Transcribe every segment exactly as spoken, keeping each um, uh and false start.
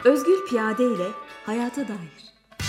Özgür Piyade ile Hayata Dair.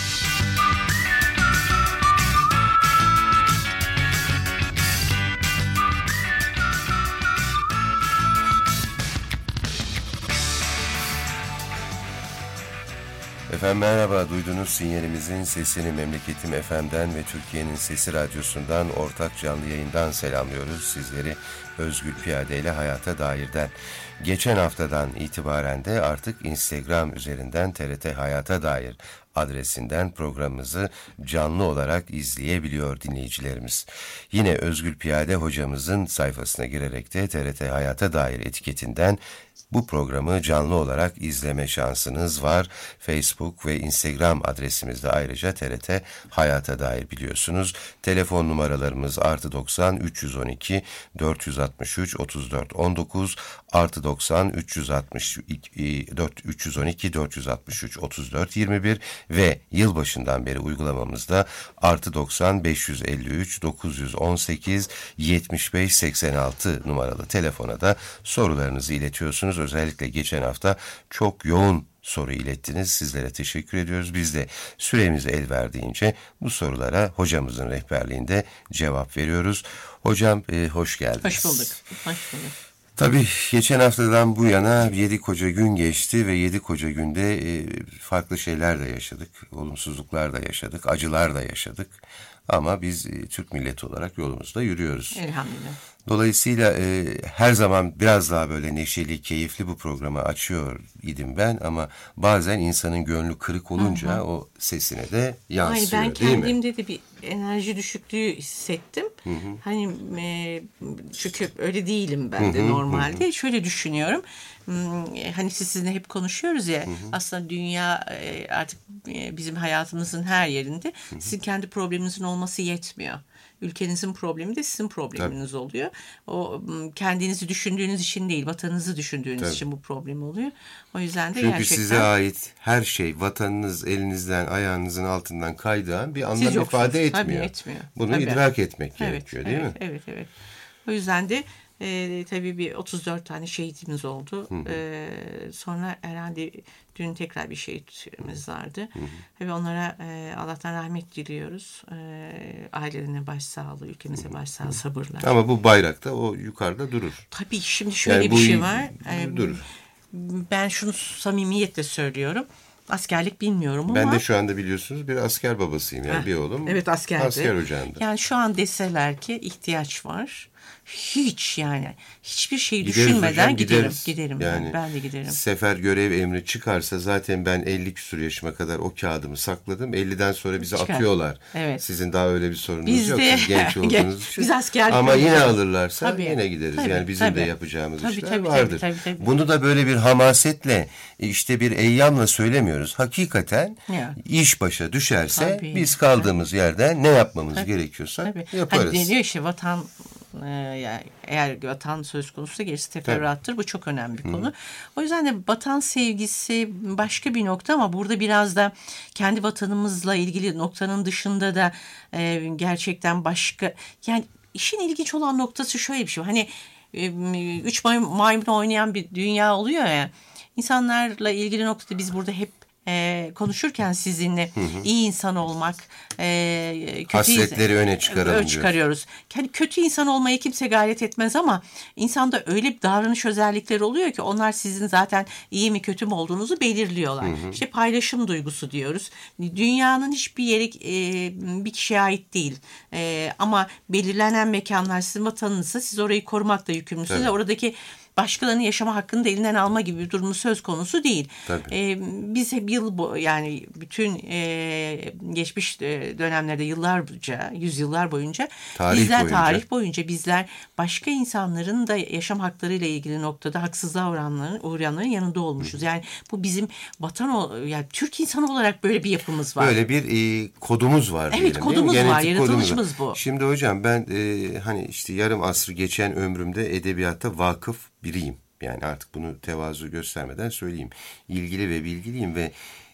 Efendim merhaba, duyduğunuz sinyalimizin sesini Memleketim F M'den ve Türkiye'nin Sesi Radyosu'ndan ortak canlı yayından selamlıyoruz sizleri Özgür Piyade ile Hayata Dair'den. Geçen haftadan itibaren de artık Instagram üzerinden T R T Hayata Dair adresinden programımızı canlı olarak izleyebiliyor dinleyicilerimiz. Yine Özgür Piyade hocamızın sayfasına girerek de T R T Hayata Dair etiketinden bu programı canlı olarak izleme şansınız var. Facebook ve Instagram adresimizde ayrıca T R T Hayata Dair biliyorsunuz. Telefon numaralarımız artı doksan üç yüz on iki dört yüz altmış üç otuz dört on dokuz artı doksan üç yüz altmış dört üç yüz on iki dört yüz altmış üç otuz dört yirmi bir ve yılbaşından beri uygulamamızda artı doksan beş yüz elli üç dokuz yüz on sekiz yetmiş beş seksen altı numaralı telefona da sorularınızı iletiyorsunuz. Özellikle geçen hafta çok yoğun soru ilettiniz. Sizlere teşekkür ediyoruz. Biz de süremiz el verdiğince bu sorulara hocamızın rehberliğinde cevap veriyoruz. Hocam e, hoş geldiniz. Hoş bulduk. Hoş bulduk. Tabii geçen haftadan bu yana yedi koca gün geçti ve yedi koca günde e, farklı şeyler de yaşadık. Olumsuzluklar da yaşadık, acılar da yaşadık. Ama biz e, Türk milleti olarak yolumuzda yürüyoruz. Elhamdülillah. Dolayısıyla e, her zaman biraz daha böyle neşeli, keyifli bu programı açıyor idim ben ama bazen insanın gönlü kırık olunca hı hı. o sesine de yansıyor. Ay, ben değil mi? kendimde de bir enerji düşüklüğü hissettim. Hı hı. Hani e, çünkü öyle değilim ben de hı hı, normalde. Hı. Şöyle düşünüyorum. Hani siz sizinle hep konuşuyoruz ya. Hı hı. Aslında dünya artık bizim hayatımızın her yerinde. Hı hı. Sizin kendi probleminizin olması yetmiyor. Ülkenizin problemi de sizin probleminiz Tabii. oluyor. O kendinizi düşündüğünüz için değil, vatanınızı düşündüğünüz Tabii. için bu problem oluyor. O yüzden de Çünkü gerçekten... size ait her şey vatanınız elinizden, ayağınızın altından kaydığı bir anlam ifade etmiyor. Tabii etmiyor. Bunu Tabii. idrak etmek evet, gerekiyor değil evet, mi? Evet, evet. O yüzden de e, tabii bir otuz dört tane şehitimiz oldu. Hı hı. E, sonra herhalde dün tekrar bir şehitimiz vardı. Hı hı. Ve onlara e, Allah'tan rahmet diliyoruz. E, ailelerine başsağlığı, ülkemize hı başsağlığı, sabırlar. Ama bu bayrak da o yukarıda durur. Tabii şimdi şöyle yani bir şey var. E, durur. Ben şunu samimiyetle söylüyorum. Askerlik bilmiyorum ama. Ben de şu anda biliyorsunuz bir asker babasıyım. Yani Heh, bir oğlum evet, askerdi. asker ocağında. Yani şu an deseler ki ihtiyaç var. Hiç yani hiçbir şey gideriz düşünmeden hocam, giderim. gideriz. Giderim yani, ben. ben de giderim. Sefer görev emri çıkarsa zaten ben elli küsur yaşıma kadar o kağıdımı sakladım. elliden sonra bizi Çıkar. atıyorlar. Evet. Sizin daha öyle bir sorunuz Biz yok. De, Siz genç olduğunuz için. Biz askerlik Ama yine alırlarsa tabii. yine gideriz. Tabii, yani bizim tabii. de yapacağımız tabii, işler tabii, vardır. Tabii, tabii, tabii. Bunu da böyle bir hamasetle işte bir eyyamla söylemiyoruz. Hakikaten ya. iş başa düşerse tabii. biz kaldığımız tabii. yerden ne yapmamız tabii. gerekiyorsa tabii. yaparız. Hani deniyor işte vatan e, yani eğer vatan söz konusu gerisi teferruattır. Bu çok önemli bir konu. Hı. O yüzden de vatan sevgisi başka bir nokta ama burada biraz da kendi vatanımızla ilgili noktanın dışında da e, gerçekten başka yani işin ilginç olan noktası şöyle bir şey. Hani e, üç maymun oynayan bir dünya oluyor ya. İnsanlarla ilgili noktada biz burada hep e, konuşurken sizinle hı hı. iyi insan olmak, e, kötü hasletleri insan, öne çıkaralım öne çıkarıyoruz. Yani kötü insan olmaya kimse gayret etmez ama insanda öyle bir davranış özellikleri oluyor ki onlar sizin zaten iyi mi kötü mü olduğunuzu belirliyorlar. Hı hı. İşte paylaşım duygusu diyoruz. Dünyanın hiçbir yeri e, bir kişiye ait değil. E, ama belirlenen mekanlar sizin vatanınızsa siz orayı korumakla yükümlüsünüz. Evet. Oradaki başkalarının yaşama hakkını da elinden alma gibi bir durumu söz konusu değil. Ee, biz hep yıl bo- yani bütün e, geçmiş dönemlerde yıllarca, yüzyıllar boyunca tarih bizler boyunca. tarih boyunca bizler başka insanların da yaşam hakları ile ilgili noktada haksızlığa uğrayanların, uğrayanların yanında olmuşuz. Hı. Yani bu bizim vatan yani Türk insanı olarak böyle bir yapımız var. Böyle bir e, kodumuz var. Evet, diyelim, kodumuz var, yaratılışımız bu. Şimdi hocam ben e, hani işte yarım asır geçen ömrümde edebiyatta vakıf biriyim. Yani artık bunu tevazu göstermeden söyleyeyim. İlgili ve bilgiliyim ve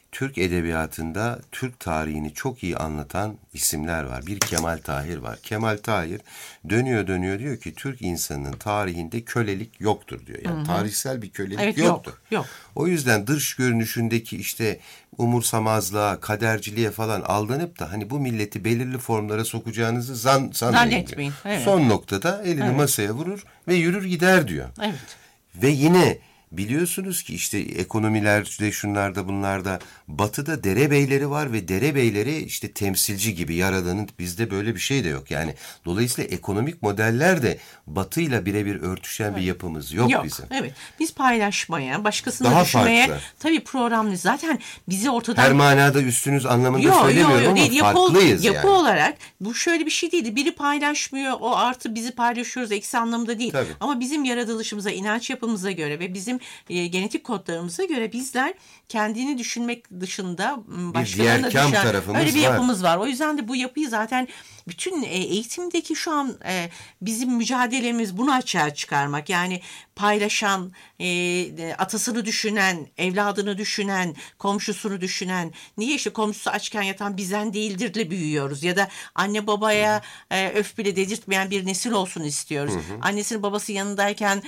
Türk edebiyatında Türk tarihini çok iyi anlatan isimler var. Bir Kemal Tahir var. Kemal Tahir dönüyor dönüyor diyor ki Türk insanının tarihinde kölelik yoktur diyor. Yani hı hı. tarihsel bir kölelik evet, yoktur. Yok, yok. O yüzden dış görünüşündeki işte umursamazlığa, kaderciliğe falan aldanıp da hani bu milleti belirli formlara sokacağınızı zan, zannetmeyin. Evet. Son noktada elini evet. masaya vurur ve yürür gider diyor. Evet. Ve yine biliyorsunuz ki işte ekonomilerde şunlarda bunlarda batıda derebeyleri var ve derebeyleri işte temsilci gibi yaradanın bizde böyle bir şey de yok. Yani dolayısıyla ekonomik modeller de batıyla birebir örtüşen evet. bir yapımız yok, yok bizim. Evet. Biz paylaşmaya, başkasını daha düşünmeye farklı. Tabii programlı. Zaten bizi ortadan... Her manada üstünüz anlamında yo, söylemiyorum yo, yo, ama değil. farklıyız yapı, yani. Yapı olarak bu şöyle bir şey değildi. Biri paylaşmıyor, o artı bizi paylaşıyoruz eksi anlamda değil. Tabii. Ama bizim yaratılışımıza, inanç yapımıza göre ve bizim e, genetik kodlarımıza göre bizler kendini düşünmek dışında başkalarına düşen öyle bir yapımız var. var. O yüzden de bu yapıyı zaten bütün eğitimdeki şu an e, bizim mücadelemiz bunu açığa çıkarmak. Yani paylaşan, e, atasını düşünen, evladını düşünen, komşusunu düşünen, niye işte komşusu açken yatan bizden değildirle büyüyoruz ya da anne babaya e, öf bile dedirtmeyen bir nesil olsun istiyoruz. Hı hı. Annesinin babası yanındayken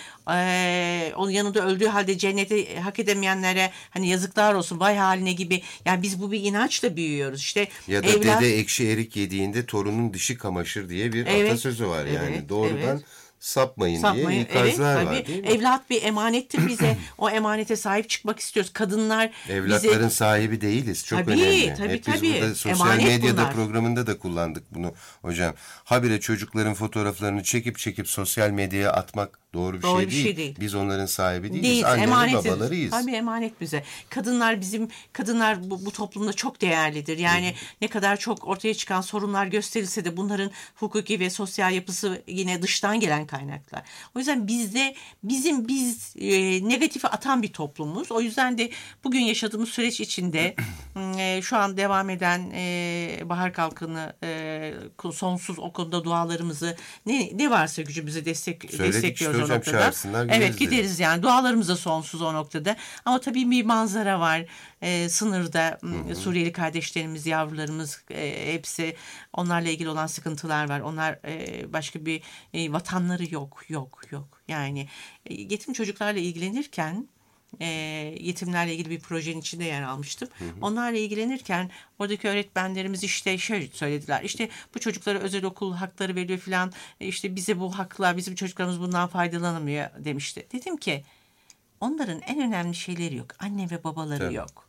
e, onun yanında öldüğü halde cenneti hak edemeyenlere hani yazıklar olsun vay haline gibi. Yani biz bu bir inançla büyüyoruz. İşte ya da evlat... dede ekşi erik yediğinde torunun dişi kamaşır diye bir evet, atasözü var yani evet, doğrudan evet. sapmayın, sapmayın diye ikazlar evet, var değil mi? Evlat bir emanettir bize. O emanete sahip çıkmak istiyoruz. Kadınlar evlatların bize... sahibi değiliz. Çok tabii, önemli. Tabii, Hep tabii. biz burada sosyal Emanet medyada bunlar. programında da kullandık bunu hocam. Habire çocukların fotoğraflarını çekip çekip sosyal medyaya atmak doğru bir, doğru şey, bir değil. şey değil. Biz onların sahibi değiliz. Değil, anneleri babalarıyız. Tabii emanet bize. Kadınlar bizim kadınlar bu, bu toplumda çok değerlidir. Yani Hı. ne kadar çok ortaya çıkan sorunlar gösterilse de bunların hukuki ve sosyal yapısı yine dıştan gelen kaynaklar. O yüzden bizde bizim biz e, negatifi atan bir toplumuz. O yüzden de bugün yaşadığımız süreç içinde e, şu an devam eden e, Bahar Kalkın'ı e, sonsuz o konuda dualarımızı ne ne varsa gücümüze destek Söyledik destekliyoruz. Hocam evet gideriz yani dualarımıza sonsuz o noktada ama tabii bir manzara var ee, sınırda hı hı. Suriyeli kardeşlerimiz yavrularımız e, hepsi onlarla ilgili olan sıkıntılar var onlar e, başka bir e, vatanları yok yok yok yani e, yetim çocuklarla ilgilenirken E, yetimlerle ilgili bir projenin içinde yer almıştım. Hı hı. Onlarla ilgilenirken oradaki öğretmenlerimiz işte şöyle söylediler. İşte bu çocuklara özel okul hakları veriyor filan. E, işte bize bu haklar, bizim çocuklarımız bundan faydalanamıyor demişti. Dedim ki onların en önemli şeyleri yok. Anne ve babaları Tabii. yok.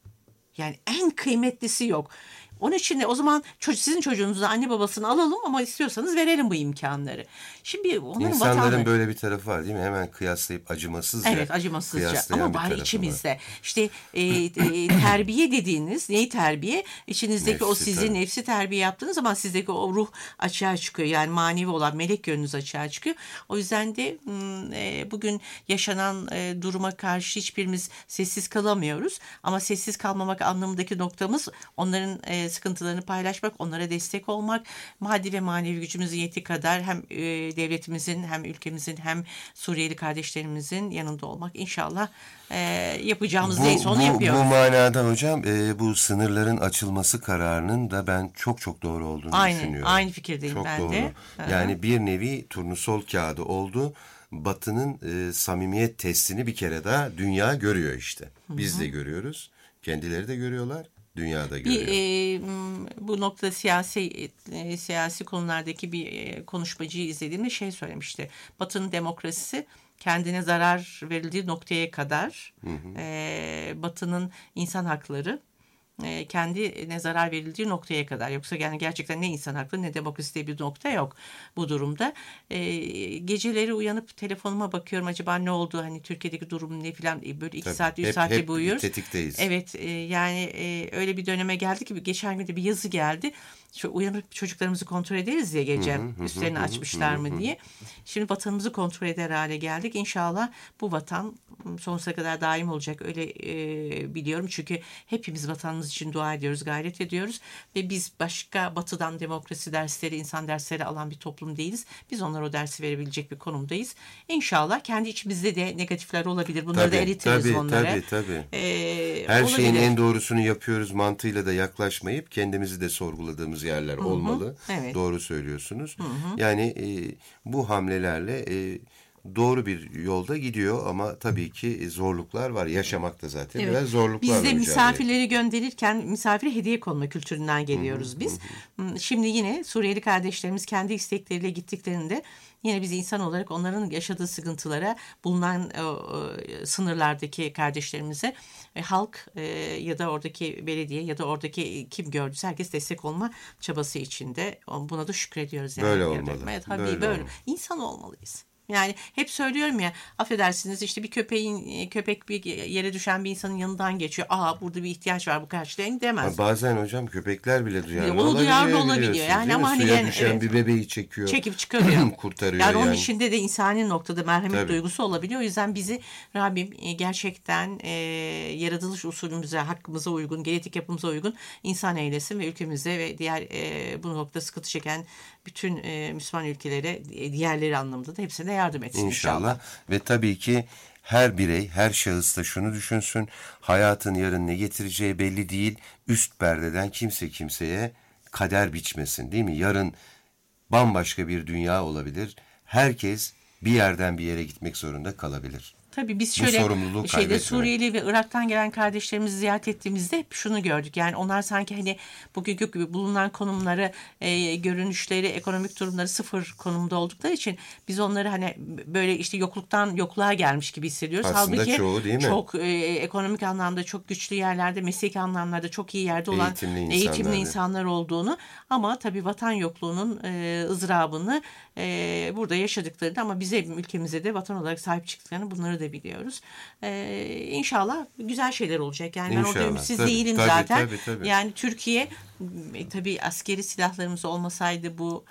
Yani en kıymetlisi yok. Onun için de o zaman çocuk, sizin çocuğunuzu anne babasını alalım ama istiyorsanız verelim bu imkanları. Şimdi onların İnsanların vatandaşı... böyle bir tarafı var değil mi? Hemen kıyaslayıp acımasızca. Evet acımasızca ama bari içimizde. Var. İşte e, e, terbiye dediğiniz neyi terbiye? İçinizdeki nefsi, o sizin tabii. nefsi terbiye yaptığınız zaman sizdeki o ruh açığa çıkıyor. Yani manevi olan melek yönünüz açığa çıkıyor. O yüzden de e, bugün yaşanan e, duruma karşı hiçbirimiz sessiz kalamıyoruz. Ama sessiz kalmamak anlamındaki noktamız onların e, sıkıntılarını paylaşmak, onlara destek olmak, maddi ve manevi gücümüzün yettiği kadar hem e, devletimizin hem ülkemizin hem Suriyeli kardeşlerimizin yanında olmak inşallah e, yapacağımız bu, neyse onu bu, yapıyoruz. Bu manada hocam e, bu sınırların açılması kararının da ben çok çok doğru olduğunu aynı, düşünüyorum. Aynı fikirdeyim çok ben doğru. de. Yani bir nevi turnusol kağıdı oldu. Batı'nın e, samimiyet testini bir kere daha dünya görüyor işte. Biz Hı-hı. de görüyoruz. Kendileri de görüyorlar. Dünyada görüyor. Bir, e, bu noktada siyasi e, siyasi konulardaki bir e, konuşmacıyı izlediğimde şey söylemişti. Batı'nın demokrasisi kendine zarar verildiği noktaya kadar hı hı. E, Batı'nın insan hakları e, kendine zarar verildiği noktaya kadar. Yoksa yani gerçekten ne insan hakları ne demokrasi diye bir nokta yok bu durumda. E, geceleri uyanıp telefonuma bakıyorum acaba ne oldu hani Türkiye'deki durum ne falan böyle iki saat üç saatte hep uyuyoruz. Tetikteyiz. Evet e, yani e, öyle bir döneme geldi ki geçen gün de bir yazı geldi. şu uyanıp çocuklarımızı kontrol ederiz ya gece, üstlerini açmışlar mı diye. Şimdi vatanımızı kontrol eder hale geldik. İnşallah bu vatan sonsuza kadar daim olacak. Öyle e, biliyorum. Çünkü hepimiz vatanımız için dua ediyoruz, gayret ediyoruz. Ve biz başka batıdan demokrasi dersleri, insan dersleri alan bir toplum değiliz. Biz onlara o dersi verebilecek bir konumdayız. İnşallah kendi içimizde de negatifler olabilir. Bunları tabii, da eritiriz tabii, onlara. Tabii tabii. Ee, Her olabilir. şeyin en doğrusunu yapıyoruz mantığıyla da yaklaşmayıp kendimizi de sorguladığımız yerler Hı-hı. olmalı. Evet. Doğru söylüyorsunuz. Hı-hı. Yani e, bu hamlelerle e, doğru bir yolda gidiyor ama tabii ki zorluklar var. Yaşamakta zaten evet. Biraz zorluklarla Biz de mücadele. misafirleri gönderirken misafire hediye konma kültüründen geliyoruz hı hı, biz. Hı. Şimdi yine Suriyeli kardeşlerimiz kendi istekleriyle gittiklerinde yine biz insan olarak onların yaşadığı sıkıntılara, bulunan e, e, sınırlardaki kardeşlerimize e, halk e, ya da oradaki belediye ya da oradaki kim gördüyse herkes destek olma çabası içinde. Buna da şükrediyoruz. Yani. Böyle olmalı. Evet, tabii böyle. böyle. İnsan olmalıyız. Yani hep söylüyorum ya, affedersiniz işte bir köpeğin köpek bir yere düşen bir insanın yanından geçiyor. Aa, burada bir ihtiyaç var, bu karşılayın demez. Bazen hocam köpekler bile duyarlı o duyarlı olabiliyor. Yani ama hani suya yani, düşen evet, bir bebeği çekiyor. Çekip çıkarıyor. Kurtarıyor yani. Yani onun içinde de insani noktada merhamet Tabii. duygusu olabiliyor. O yüzden bizi Rabbim gerçekten e, yaratılış usulümüze, hakkımıza uygun, genetik yapımıza uygun insan eylesin ve ülkemize ve diğer e, bu noktada sıkıntı çeken bütün e, Müslüman ülkelere, diğerleri anlamında da hepsine yardım etsin inşallah. İnşallah. Ve tabii ki her birey, her şahıs da şunu düşünsün. Hayatın yarın ne getireceği belli değil. Üst perdeden kimse kimseye kader biçmesin, değil mi? Yarın bambaşka bir dünya olabilir. Herkes bir yerden bir yere gitmek zorunda kalabilir. Tabii biz şöyle şeyde Suriyeli ve Irak'tan gelen kardeşlerimizi ziyaret ettiğimizde hep şunu gördük. Yani onlar sanki hani bugünkü gibi bulunan konumları, e, görünüşleri, ekonomik durumları sıfır konumda oldukları için biz onları hani böyle işte yokluktan yokluğa gelmiş gibi hissediyoruz. Aslında halbuki çoğu değil mi? Çok e, ekonomik anlamda çok güçlü yerlerde, mesleki anlamlarda çok iyi yerde olan eğitimli insanlar, eğitimli insanlar olduğunu, ama tabii vatan yokluğunun e, ızdırabını e, burada yaşadıklarını, ama bize, ülkemize de vatan olarak sahip çıktıklarını, bunları da biliyoruz. Ee, inşallah güzel şeyler olacak. Yani İnşallah. ben orada ümitsiz tabii, değilim tabii, zaten. Tabii, tabii. Yani Türkiye e, tabii askeri silahlarımız olmasaydı, bu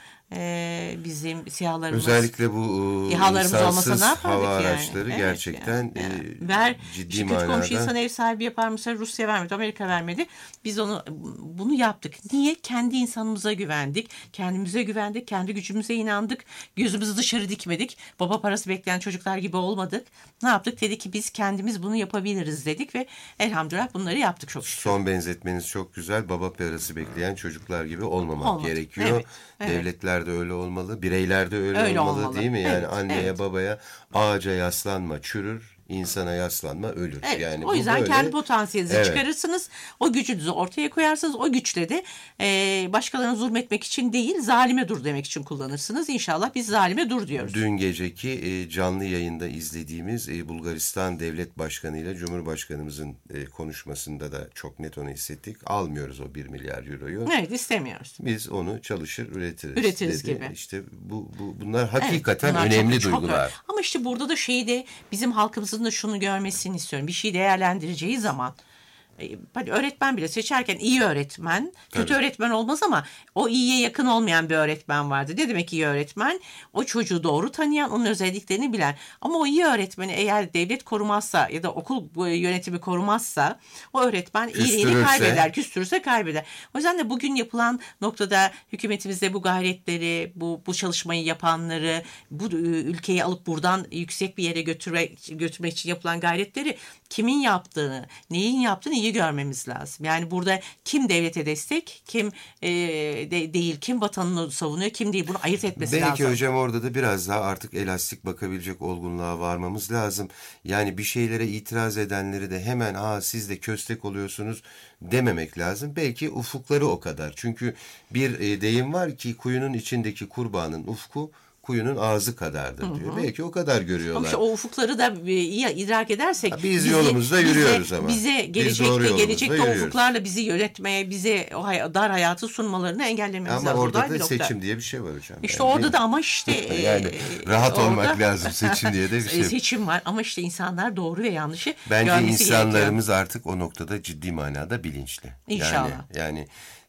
e, bizim siyahlarımız, özellikle bu İHA'larımız olmasa ne yapardık hava yani? araçları Evet, gerçekten yani. E, ver, ciddi işte manada. Kötü komşu insana ev sahibi yapar mısın? Rusya vermedi, Amerika vermedi. Biz onu bunu yaptık. Niye? Kendi insanımıza güvendik. Kendimize güvendik. Kendi gücümüze inandık. Gözümüzü dışarı dikmedik. Baba parası bekleyen çocuklar gibi olmadık. Ne yaptık? Dedik ki biz kendimiz bunu yapabiliriz dedik ve elhamdülillah bunları yaptık çok şükür. Son benzetmeniz çok güzel. Baba parası bekleyen çocuklar gibi olmamak Olmadı. gerekiyor. Evet, evet. Devletler de öyle olmalı. Bireyler de öyle, öyle olmalı, olmalı değil mi? Yani evet, anneye evet. babaya ağaca yaslanma çürür, insana yaslanma ölür. Evet, yani o yüzden böyle... kendi potansiyelinizi evet. çıkarırsınız. O gücünüzü ortaya koyarsınız. O güçle de e, başkalarına zulmetmek için değil, zalime dur demek için kullanırsınız. İnşallah biz zalime dur diyoruz. Dün geceki e, canlı yayında izlediğimiz e, Bulgaristan Devlet Başkanı ile Cumhurbaşkanımızın e, konuşmasında da çok net onu hissettik. Almıyoruz o bir milyar euroyu. Evet, istemiyoruz. Biz onu çalışır üretiriz. Üretiriz dedi. gibi. İşte bu, bu bunlar hakikaten evet, bunlar önemli çok, duygular. Çok, ama işte burada da şeyi de bizim halkımızın da şunu görmesini istiyorum. Bir şey değerlendireceği zaman, hadi öğretmen bile seçerken iyi öğretmen, kötü Tabii. öğretmen olmaz, ama o iyiye yakın olmayan bir öğretmen vardı. Ne demek iyi öğretmen? O çocuğu doğru tanıyan, onun özelliklerini bilen. Ama o iyi öğretmeni eğer devlet korumazsa ya da okul yönetimi korumazsa, o öğretmen iyiliğini kaybeder, küstürürse kaybeder. O yüzden de bugün yapılan noktada hükümetimizde bu gayretleri, bu bu çalışmayı yapanları, bu ülkeyi alıp buradan yüksek bir yere götürmek, götürmek için yapılan gayretleri kimin yaptığını, neyin yaptığını iyi görmemiz lazım. Yani burada kim devlete destek, kim e, de, değil, kim vatanını savunuyor, kim değil, bunu ayırt etmesi Belki lazım. Belki hocam orada da biraz daha artık elastik bakabilecek olgunluğa varmamız lazım. Yani bir şeylere itiraz edenleri de hemen aa siz de köstek oluyorsunuz dememek lazım. Belki ufukları o kadar. Çünkü bir e, deyim var ki kuyunun içindeki kurbağanın ufku kuyunun ağzı kadardır diyor. Hı hı. Belki o kadar görüyorlar. Ama işte o ufukları da iyi idrak edersek. Ha, biz bizi, yolumuzda yürüyoruz bize, ama. Bize gelecekte, biz gelecekte o ufuklarla bizi yönetmeye, bize o hay- dar hayatı sunmalarını engellememiz ama lazım. orada da nokta. seçim diye bir şey var hocam. İşte yani, orada da ama işte. yani rahat orada, olmak lazım, seçim diye de bir şey. Seçim var ama işte insanlar doğru ve yanlışı Bence görmesi insanlarımız gerekiyor. artık o noktada ciddi manada bilinçli. İnşallah. Yani, yani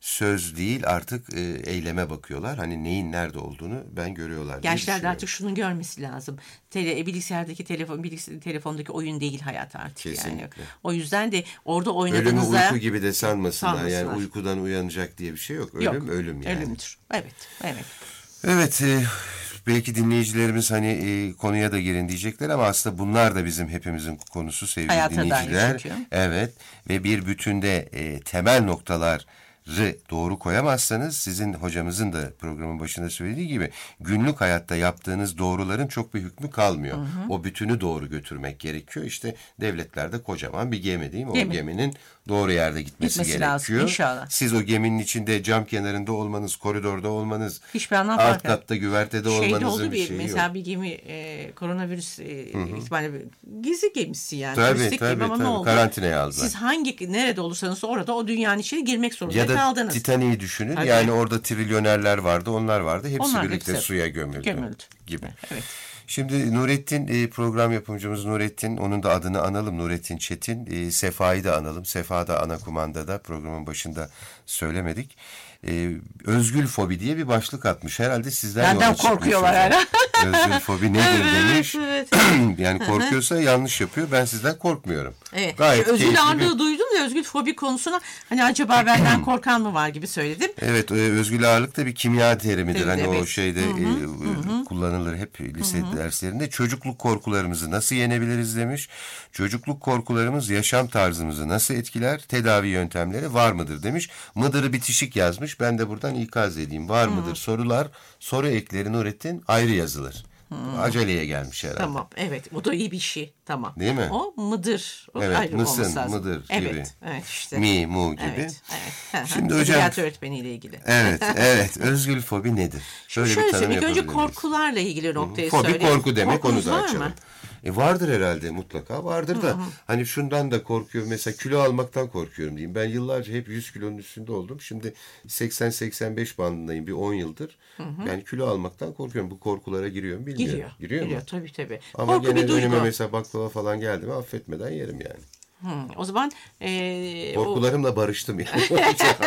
söz değil artık e, eyleme bakıyorlar. Hani neyin nerede olduğunu ben görüyorlar diye Gençler de düşünüyorum. artık şunu görmesi lazım. Tele, bilgisayardaki telefon, bilgisayar, telefondaki oyun değil hayat artık. Kesinlikle. Yani. O yüzden de orada Ölümü oynadığınızda... uyku gibi de sanmasınlar. sanmasınlar. Yani uykudan uyanacak diye bir şey yok. Ölüm Yok, ölüm yani. Ölümdür. Evet, evet. Evet, e, belki dinleyicilerimiz hani e, konuya da girin diyecekler ama aslında bunlar da bizim hepimizin konusu sevgili Hayata dair dinleyiciler. çünkü. Evet ve bir bütünde e, temel noktalar doğru koyamazsanız sizin hocamızın da programın başında söylediği gibi günlük hayatta yaptığınız doğruların çok bir hükmü kalmıyor. Hı hı. O bütünü doğru götürmek gerekiyor. İşte devletlerde kocaman bir gemi değil mi? Gemi. O geminin doğru yerde gitmesi, Gitmesi gerekiyor. lazım, inşallah. Siz o geminin içinde cam kenarında olmanız, koridorda olmanız, hiçbir anlam alt fark katta güvertede Şeyde olmanızın oldu bir bir, şeyi mesela yok. bir gemi e, koronavirüs e, ihtimali bir gizli gemisi yani. Tabii, Turistik tabii, gemi ama tabii. ne oldu? Karantinaya aldılar. Siz hangi nerede olursanız orada o dünyanın içine girmek zorunda Ya da kaldınız. Titanic'i düşünün. Tabii. Yani orada trilyonerler vardı, onlar vardı. Hepsi Onlar birlikte hepsi suya gömüldü, gömüldü. gibi. Evet. Şimdi Nurettin e, program yapımcımız Nurettin, onun da adını analım, Nurettin Çetin. E, Sefa'yı da analım. Sefa da ana kumandada, programın başında söylemedik. E, özgül fobi diye bir başlık atmış. Herhalde sizden Benden yola çıkmış korkuyorlar hocam. hala. Özgül fobi nedir demiş. Evet. Yani korkuyorsa yanlış yapıyor. Ben sizden korkmuyorum. Evet. Gayet Özgül keyifli ağırlığı bir... duydum da özgül fobi konusuna hani acaba benden korkan mı var gibi söyledim. Evet, e, özgül ağırlık da bir kimya terimidir. Evet, hani evet. o şeyde Hı hı, e, hı. kullanılır hep lise hı hı. derslerinde. Çocukluk korkularımızı nasıl yenebiliriz demiş. Çocukluk korkularımız yaşam tarzımızı nasıl etkiler? Tedavi yöntemleri var mıdır demiş. Mıdırı bitişik yazmış. Ben de buradan ikaz edeyim. Var hı. mıdır sorular, soru ekleri Nurettin ayrı yazılır. Hmm. Aceleye gelmiş herhalde. Tamam, evet. O da iyi bir şey. Tamam. Değil mi? O mıdır. O evet, ayrı mısın, lazım. mıdır evet, gibi. Evet, işte. Mi, mu gibi. Evet, evet. Şimdi hocam. Edebiyat öğretmeniyle ilgili. Evet, evet. Özgül fobi nedir? Şöyle, Şöyle bir tanım ilk önce yapabilir miyiz? korkularla ilgili noktayı Fobi söyleyeyim. korku demek, Korkunuz onu da var açalım. mı? E vardır herhalde, mutlaka vardır da. Hı hı. Hani şundan da korkuyorum, mesela kilo almaktan korkuyorum diyeyim. Ben yıllarca hep yüz kilonun üstünde oldum. Şimdi seksen seksen beş bandındayım bir on yıldır. Hı hı. Yani kilo almaktan korkuyorum. Bu korkulara giriyorum bilmiyorum. Giriyor. Giriyor, Giriyor mu? tabii tabii. Ama Korku gene bir duygu. önüme mesela baklava falan geldi mi affetmeden yerim yani. Hmm, o zaman e, korkularımla o... barıştım yani.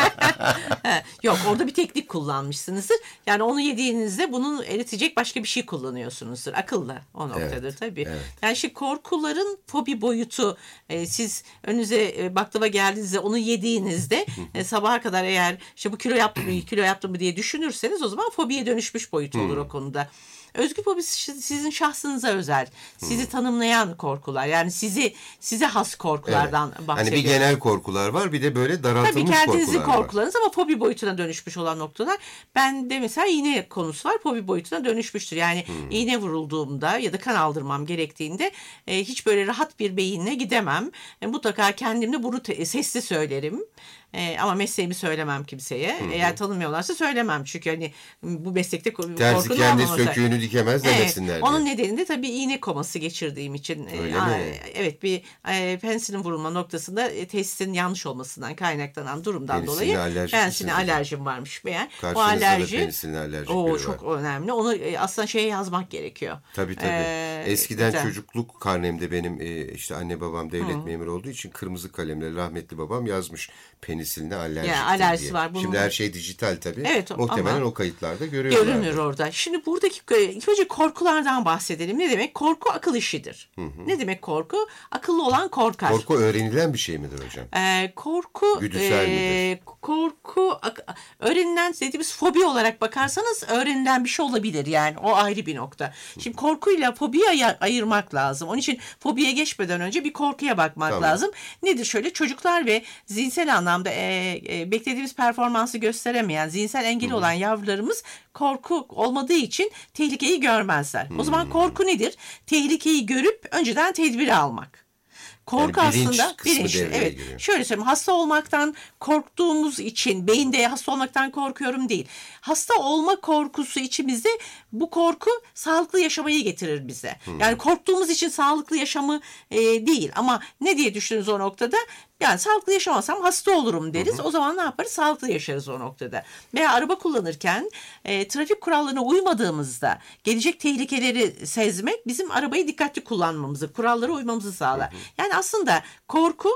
Yok, orada bir teknik kullanmışsınızdır. Yani onu yediğinizde bunu eritecek başka bir şey kullanıyorsunuzdur. Akılla o noktadır evet, tabii. Evet. Yani şimdi korkuların fobi boyutu e, siz önünüze e, baklava geldiğinizde onu yediğinizde e, sabaha kadar eğer işte bu kilo yaptım mı kilo yaptım mı diye düşünürseniz o zaman fobiye dönüşmüş boyutu olur hmm. o konuda. Özgür fobi sizin şahsınıza özel, sizi hmm. tanımlayan korkular. Yani sizi size has korkulardan evet. bahsediyor. Hani bir genel korkular var, bir de böyle daraltılmış korkular var. Tabii kendinizin korkularınız ama fobi boyutuna dönüşmüş olan noktalar. Ben de mesela iğne konusu var, fobi boyutuna dönüşmüştür. Yani hmm. iğne vurulduğumda ya da kan aldırmam gerektiğinde e, hiç böyle rahat bir beyinle gidemem. E, mutlaka kendimle bunu te- sesli söylerim. Ee, ama mesleğimi söylemem kimseye. Hı-hı. Eğer tanımıyorlarsa söylemem. Çünkü hani bu meslekte korkunun tersi kendi söküğünü dikemez demesinler. Evet, onun nedeni de tabii iğne koması geçirdiğim için. Öyle e, mi? Evet, bir e, penisilin vurulma noktasında e, testin yanlış olmasından kaynaklanan durumdan penisilin dolayı penisine alerjim varmış meğer. O alerji. Penisilin alerjikleri o çok var. Önemli. Onu e, aslında şeye yazmak gerekiyor. Tabii tabii. Ee, Eskiden güzel. Çocukluk karnemde benim e, işte anne babam devlet Hı. memuru olduğu için kırmızı kalemle rahmetli babam yazmış. Penisiline alerjik yani alerjisi diye. Var. Bunun... Şimdi her şey dijital tabii. Evet, muhtemelen o kayıtlarda görüyorlar. Görünür orada. Şimdi buradaki ilk önce korkulardan bahsedelim. Ne demek? Korku akıl işidir. Hı hı. Ne demek korku? Akıllı olan korkar. Korku öğrenilen bir şey midir hocam? Ee, korku güdüsel e, midir? Korku öğrenilen dediğimiz fobi olarak bakarsanız öğrenilen bir şey olabilir. Yani o ayrı bir nokta. Şimdi korkuyla fobiyi ay- ayırmak lazım. Onun için fobiye geçmeden önce bir korkuya bakmak tamam. lazım. Nedir şöyle? Çocuklar ve zihinsel anlamda e, e, beklediğimiz performansı gösteremeyen, zihinsel engeli olan yavrularımız korku olmadığı için tehlikeyi görmezler. Hmm. O zaman korku nedir? Tehlikeyi görüp önceden tedbir almak. Korku yani bilinç aslında bilinçli. Evet. Giriyor. Şöyle söyleyeyim. Hasta olmaktan korktuğumuz için beyinde hasta olmaktan korkuyorum değil. Hasta olma korkusu içimizde bu korku sağlıklı yaşamayı getirir bize. Hmm. Yani korktuğumuz için sağlıklı yaşamı e, değil ama ne diye düşünürüz o noktada? Yani sağlıklı yaşamasam hasta olurum deriz. Hı hı. O zaman ne yaparız? Sağlıklı yaşarız o noktada. Veya araba kullanırken e, trafik kurallarına uymadığımızda gelecek tehlikeleri sezmek bizim arabayı dikkatli kullanmamızı, kurallara uymamızı sağlar. Hı hı. Yani aslında korku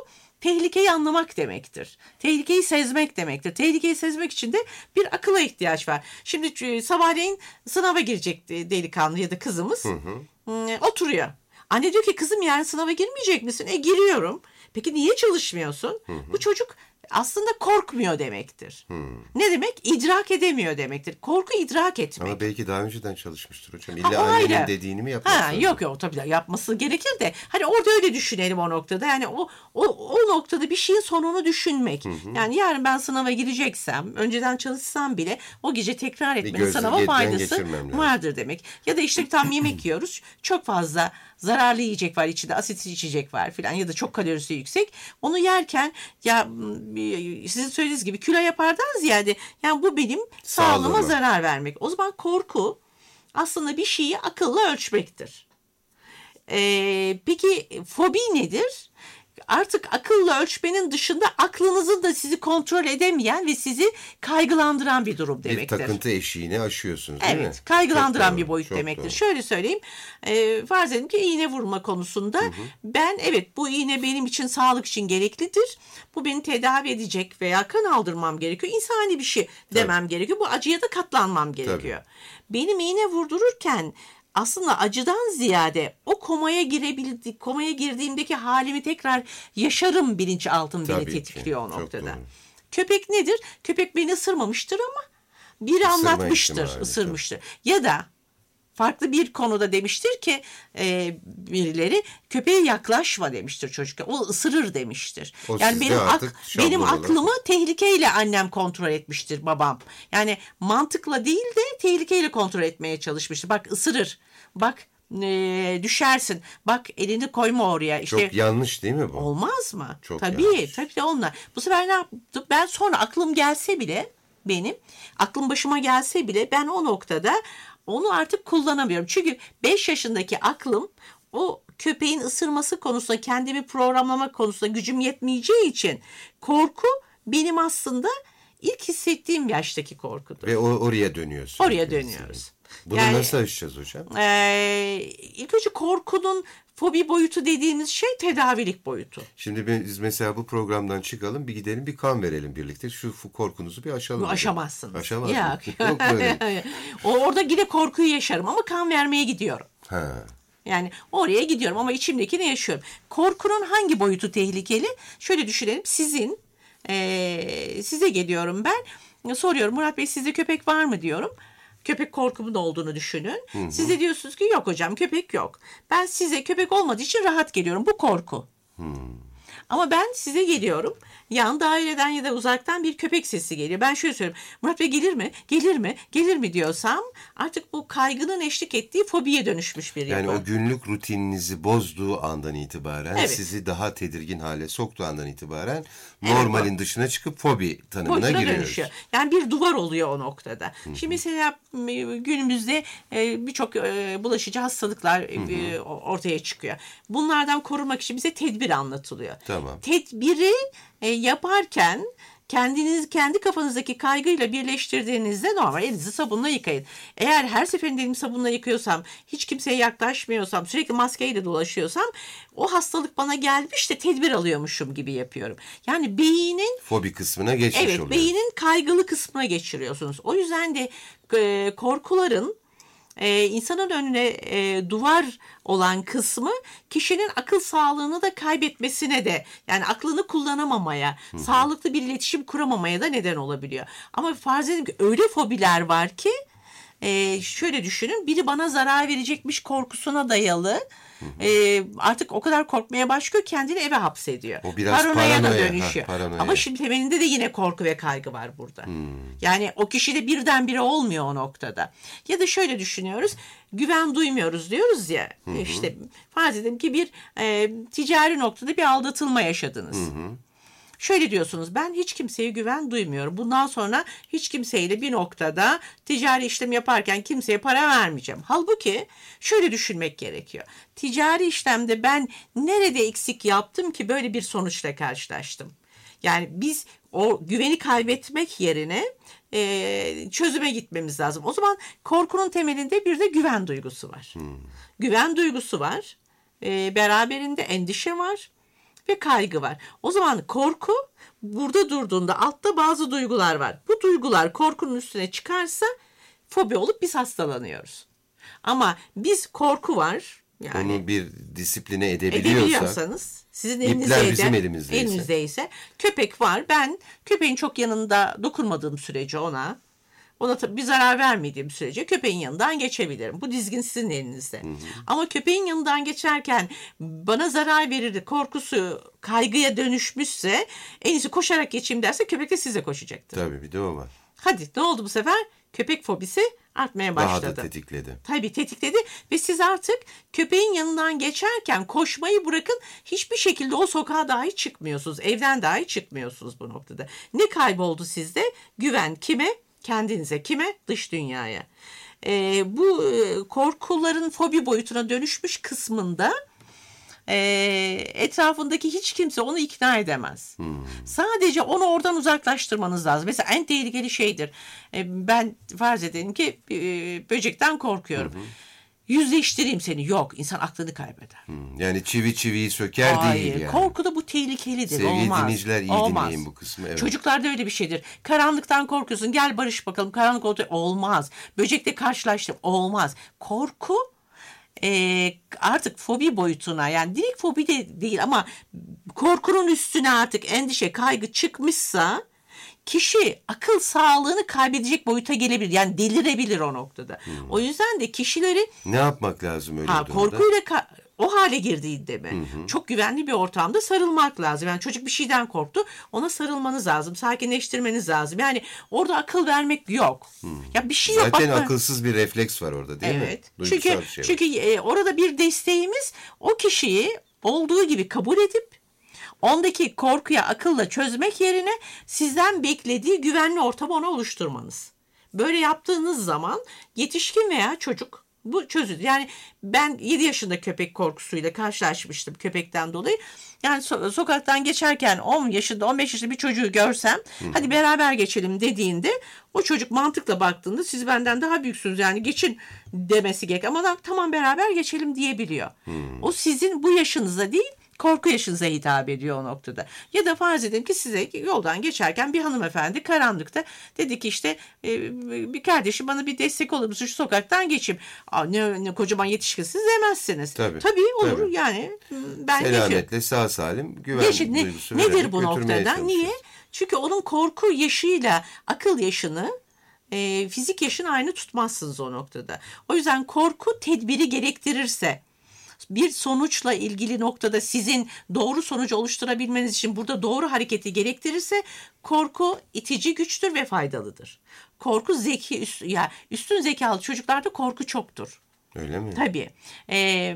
tehlikeyi anlamak demektir. Tehlikeyi sezmek demektir. Tehlikeyi sezmek için de bir akıla ihtiyaç var. Şimdi sabahleyin sınava girecek delikanlı ya da kızımız. Hı hı. Oturuyor. Anne diyor ki kızım yarın sınava girmeyecek misin? E giriyorum. Peki niye çalışmıyorsun? Hı hı. Bu çocuk aslında korkmuyor demektir. Hmm. Ne demek? İdrak edemiyor demektir. Korku idrak etmek. Ama belki daha önceden çalışmıştır hocam. İlla ha, annenin ayrı. dediğini mi yapması ha, Yok yok tabii yapması gerekir de. Hani orada öyle düşünelim o noktada. Yani o o, o noktada bir şeyin sonunu düşünmek. Hı hı. Yani yarın ben sınava gireceksem, önceden çalışsam bile o gece tekrar etmenin sınava faydası vardır demek. Ya da işte tam yemek yiyoruz. Çok fazla zararlı yiyecek var içinde, asitli içecek var filan ya da çok kalorisi yüksek. Onu yerken ya sizin söylediğiniz gibi kilo yapardan ziyade yani bu benim sağlığıma Sağlığına. zarar vermek. O zaman korku aslında bir şeyi akılla ölçmektir. Ee, peki fobi nedir? Artık akılla ölçmenin dışında aklınızın da sizi kontrol edemeyen ve sizi kaygılandıran bir durum demektir. Bir takıntı eşiğini aşıyorsunuz değil evet, mi? Evet, kaygılandıran çok bir boyut doğru, demektir. Doğru. Şöyle söyleyeyim, e, farz edelim ki iğne vurma konusunda hı hı. ben evet bu iğne benim için sağlık için gereklidir. Bu beni tedavi edecek veya kan aldırmam gerekiyor. İnsani bir şey demem Tabii. gerekiyor. Bu acıya da katlanmam gerekiyor. Tabii. Benim iğne vurdururken aslında acıdan ziyade o komaya girebildik, komaya girdiğimdeki halimi tekrar yaşarım bilinçaltım beni tetikliyor o noktada. Köpek nedir? Köpek beni ısırmamıştır ama biri Isırma anlatmıştır, ihtimali, ısırmıştır. Tabii. Ya da farklı bir konuda demiştir ki e, birileri köpeğe yaklaşma demiştir çocuk. O ısırır demiştir. O yani benim ak, benim aklımı tehlikeyle annem kontrol etmiştir babam. Yani mantıkla değil de tehlikeyle kontrol etmeye çalışmıştır. Bak ısırır. Bak e, düşersin. Bak elini koyma oraya. İşte, çok yanlış değil mi bu? Olmaz mı? Çok tabii yanlış. Tabii de onlar. Bu sefer ne yaptım? Ben sonra aklım gelse bile benim aklım başıma gelse bile ben o noktada onu artık kullanamıyorum. Çünkü beş yaşındaki aklım o köpeğin ısırması konusunda kendimi programlama konusunda gücüm yetmeyeceği için korku benim aslında ilk hissettiğim yaştaki korkudur. Ve o, oraya dönüyorsun. Oraya dönüyoruz. Bunu yani, nasıl aşacağız hocam? E, ilk önce korkunun fobi boyutu dediğimiz şey tedavilik boyutu. Şimdi biz mesela bu programdan çıkalım, bir gidelim, bir kan verelim birlikte. Şu korkunuzu bir aşalım. Aşamazsınız. Aşamaz Yok. Yok böyle. Orada yine korkuyu yaşarım ama kan vermeye gidiyorum. Ha. Yani oraya gidiyorum ama içimdekini yaşıyorum. Korkunun hangi boyutu tehlikeli? Şöyle düşünelim. Sizin, e, size geliyorum ben. Soruyorum, Murat Bey sizde köpek var mı diyorum. Köpek korkumun olduğunu düşünün. Hı hı. Siz de diyorsunuz ki yok hocam köpek yok. Ben size köpek olmadığı için rahat geliyorum. Bu korku. Hı. Ama ben size geliyorum. Yan daireden ya da uzaktan bir köpek sesi geliyor. Ben şöyle söylüyorum. Murat Bey gelir mi? Gelir mi? Gelir mi diyorsam artık bu kaygının eşlik ettiği fobiye dönüşmüş bir yapı. Yani o günlük rutininizi bozduğu andan itibaren, evet. sizi daha tedirgin hale soktuğu andan itibaren evet, normalin o. dışına çıkıp fobi tanımına Boyutuna giriyoruz. Dönüşüyor. Yani bir duvar oluyor o noktada. Hı-hı. Şimdi mesela günümüzde birçok bulaşıcı hastalıklar Hı-hı. ortaya çıkıyor. Bunlardan korunmak için bize tedbir anlatılıyor. Tamam. Tedbiri e, yaparken kendiniz kendi kafanızdaki kaygıyla birleştirdiğinizde normal elinizi sabunla yıkayın. Eğer her seferinde elimi sabunla yıkıyorsam, hiç kimseye yaklaşmıyorsam, sürekli maskeyle dolaşıyorsam o hastalık bana gelmiş de tedbir alıyormuşum gibi yapıyorum. Yani beynin fobi kısmına geçmiş evet, oluyor. Evet, beynin kaygılı kısmına geçiriyorsunuz. O yüzden de e, korkuların Ee, insanın önüne e, duvar olan kısmı kişinin akıl sağlığını da kaybetmesine de yani aklını kullanamamaya, Hı-hı. sağlıklı bir iletişim kuramamaya da neden olabiliyor. Ama farz edin ki öyle fobiler var ki e, şöyle düşünün, biri bana zarar verecekmiş korkusuna dayalı e, artık o kadar korkmaya başlıyor, kendini eve hapsediyor. O biraz paranoya, paranoya da dönüşüyor. Ha, paranoya. Ama şimdi temelinde de yine korku ve kaygı var burada. Hmm. Yani o kişide birdenbire olmuyor o noktada. Ya da şöyle düşünüyoruz, güven duymuyoruz diyoruz ya. Hı-hı. İşte farz edelim ki bir e, ticari noktada bir aldatılma yaşadınız. Hı-hı. Şöyle diyorsunuz, ben hiç kimseye güven duymuyorum. Bundan sonra hiç kimseyle bir noktada ticari işlem yaparken kimseye para vermeyeceğim. Halbuki şöyle düşünmek gerekiyor. Ticari işlemde ben nerede eksik yaptım ki böyle bir sonuçla karşılaştım? Yani biz o güveni kaybetmek yerine e, çözüme gitmemiz lazım. O zaman korkunun temelinde bir de güven duygusu var. Hmm. Güven duygusu var. E, beraberinde endişe var. ve kaygı var. O zaman korku burada durduğunda altta bazı duygular var. Bu duygular korkunun üstüne çıkarsa fobi olup biz hastalanıyoruz. Ama biz korku var. Yani onu bir disipline edebiliyorsak, edebiliyorsanız, sizin ipler elinizdeyse, bizim elimizdeyse. elinizdeyse, köpek var. Ben köpeğin çok yanında dokunmadığım sürece ona, ona tabii bir zarar vermediğim sürece köpeğin yanından geçebilirim. Bu dizgin sizin elinizde. Hı hı. Ama köpeğin yanından geçerken bana zarar verir korkusu kaygıya dönüşmüşse, en iyisi koşarak geçeyim derse köpek de size koşacaktır. Tabii bir de o var. Hadi ne oldu bu sefer? Köpek fobisi artmaya başladı. Daha da tetikledi. Tabii tetikledi ve siz artık köpeğin yanından geçerken koşmayı bırakın, hiçbir şekilde o sokağa dahi çıkmıyorsunuz. Evden dahi çıkmıyorsunuz bu noktada. Ne kayboldu sizde? Güven kime? Kendinize. Kime? Dış dünyaya. Ee, bu e, korkuların fobi boyutuna dönüşmüş kısmında e, etrafındaki hiç kimse onu ikna edemez. Hmm. Sadece onu oradan uzaklaştırmanız lazım. Mesela en tehlikeli şeydir. E, ben farz edelim ki e, böcekten korkuyorum. Hı hı. Yüzleştireyim seni. Yok. İnsan aklını kaybeder. Hmm. Yani çivi çiviyi söker Hayır, değil yani. Korkuda bu tehlikelidir. Sevgili Olmaz. dinleyiciler iyi Olmaz. dinleyin bu kısmı. Evet. Çocuklarda öyle bir şeydir. Karanlıktan korkuyorsun. Gel barış bakalım. Karanlık oldu. Olmaz. Böcekle karşılaştım. Olmaz. Korku e, artık fobi boyutuna, yani direkt fobi de değil ama korkunun üstüne artık endişe, kaygı çıkmışsa kişi akıl sağlığını kaybedecek boyuta gelebilir. Yani delirebilir o noktada. Hmm. O yüzden de kişileri ne yapmak lazım öyle ha, bir durumda? Korkuyla ka- o hale girdiğinde mi? Hı hı. Çok güvenli bir ortamda sarılmak lazım. Yani çocuk bir şeyden korktu. Ona sarılmanız lazım. Sakinleştirmeniz lazım. Yani orada akıl vermek yok. Hı. Ya bir şey Zaten yapmak... akılsız bir refleks var orada değil evet. mi? Duygusal çünkü şey çünkü e, orada bir desteğimiz o kişiyi olduğu gibi kabul edip ondaki korkuya akılla çözmek yerine sizden beklediği güvenli ortamı ona oluşturmanız. Böyle yaptığınız zaman yetişkin veya çocuk bu çözülür. Yani ben yedi yaşında köpek korkusuyla karşılaşmıştım köpekten dolayı. Yani so- sokaktan geçerken on yaşında on beş yaşında bir çocuğu görsem Hı. hadi beraber geçelim dediğinde o çocuk mantıkla baktığında siz benden daha büyüksünüz yani geçin demesi gerek. Ama tamam beraber geçelim diyebiliyor. Hı. O sizin bu yaşınıza değil korku yaşınıza hitap ediyor o noktada. Ya da farz edin ki size yoldan geçerken bir hanımefendi karanlıkta dedi ki işte e, bir kardeşim bana bir destek olur musun şu sokaktan geçeyim. Aa, ne, ne kocaman yetişkinsiniz demezsiniz. Tabii, Tabii olur tabii. Yani. Ben selametle geçiyorum. Sağ salim güven Geçin. duygusu ne, Nedir bu noktada? Niye? Çünkü onun korku yaşıyla akıl yaşını e, fizik yaşını aynı tutmazsınız o noktada. O yüzden korku tedbiri gerektirirse bir sonuçla ilgili noktada sizin doğru sonucu oluşturabilmeniz için burada doğru hareketi gerektirirse korku itici güçtür ve faydalıdır. Korku zeki, üst, ya üstün zekalı çocuklarda korku çoktur. Öyle mi? Tabii. E,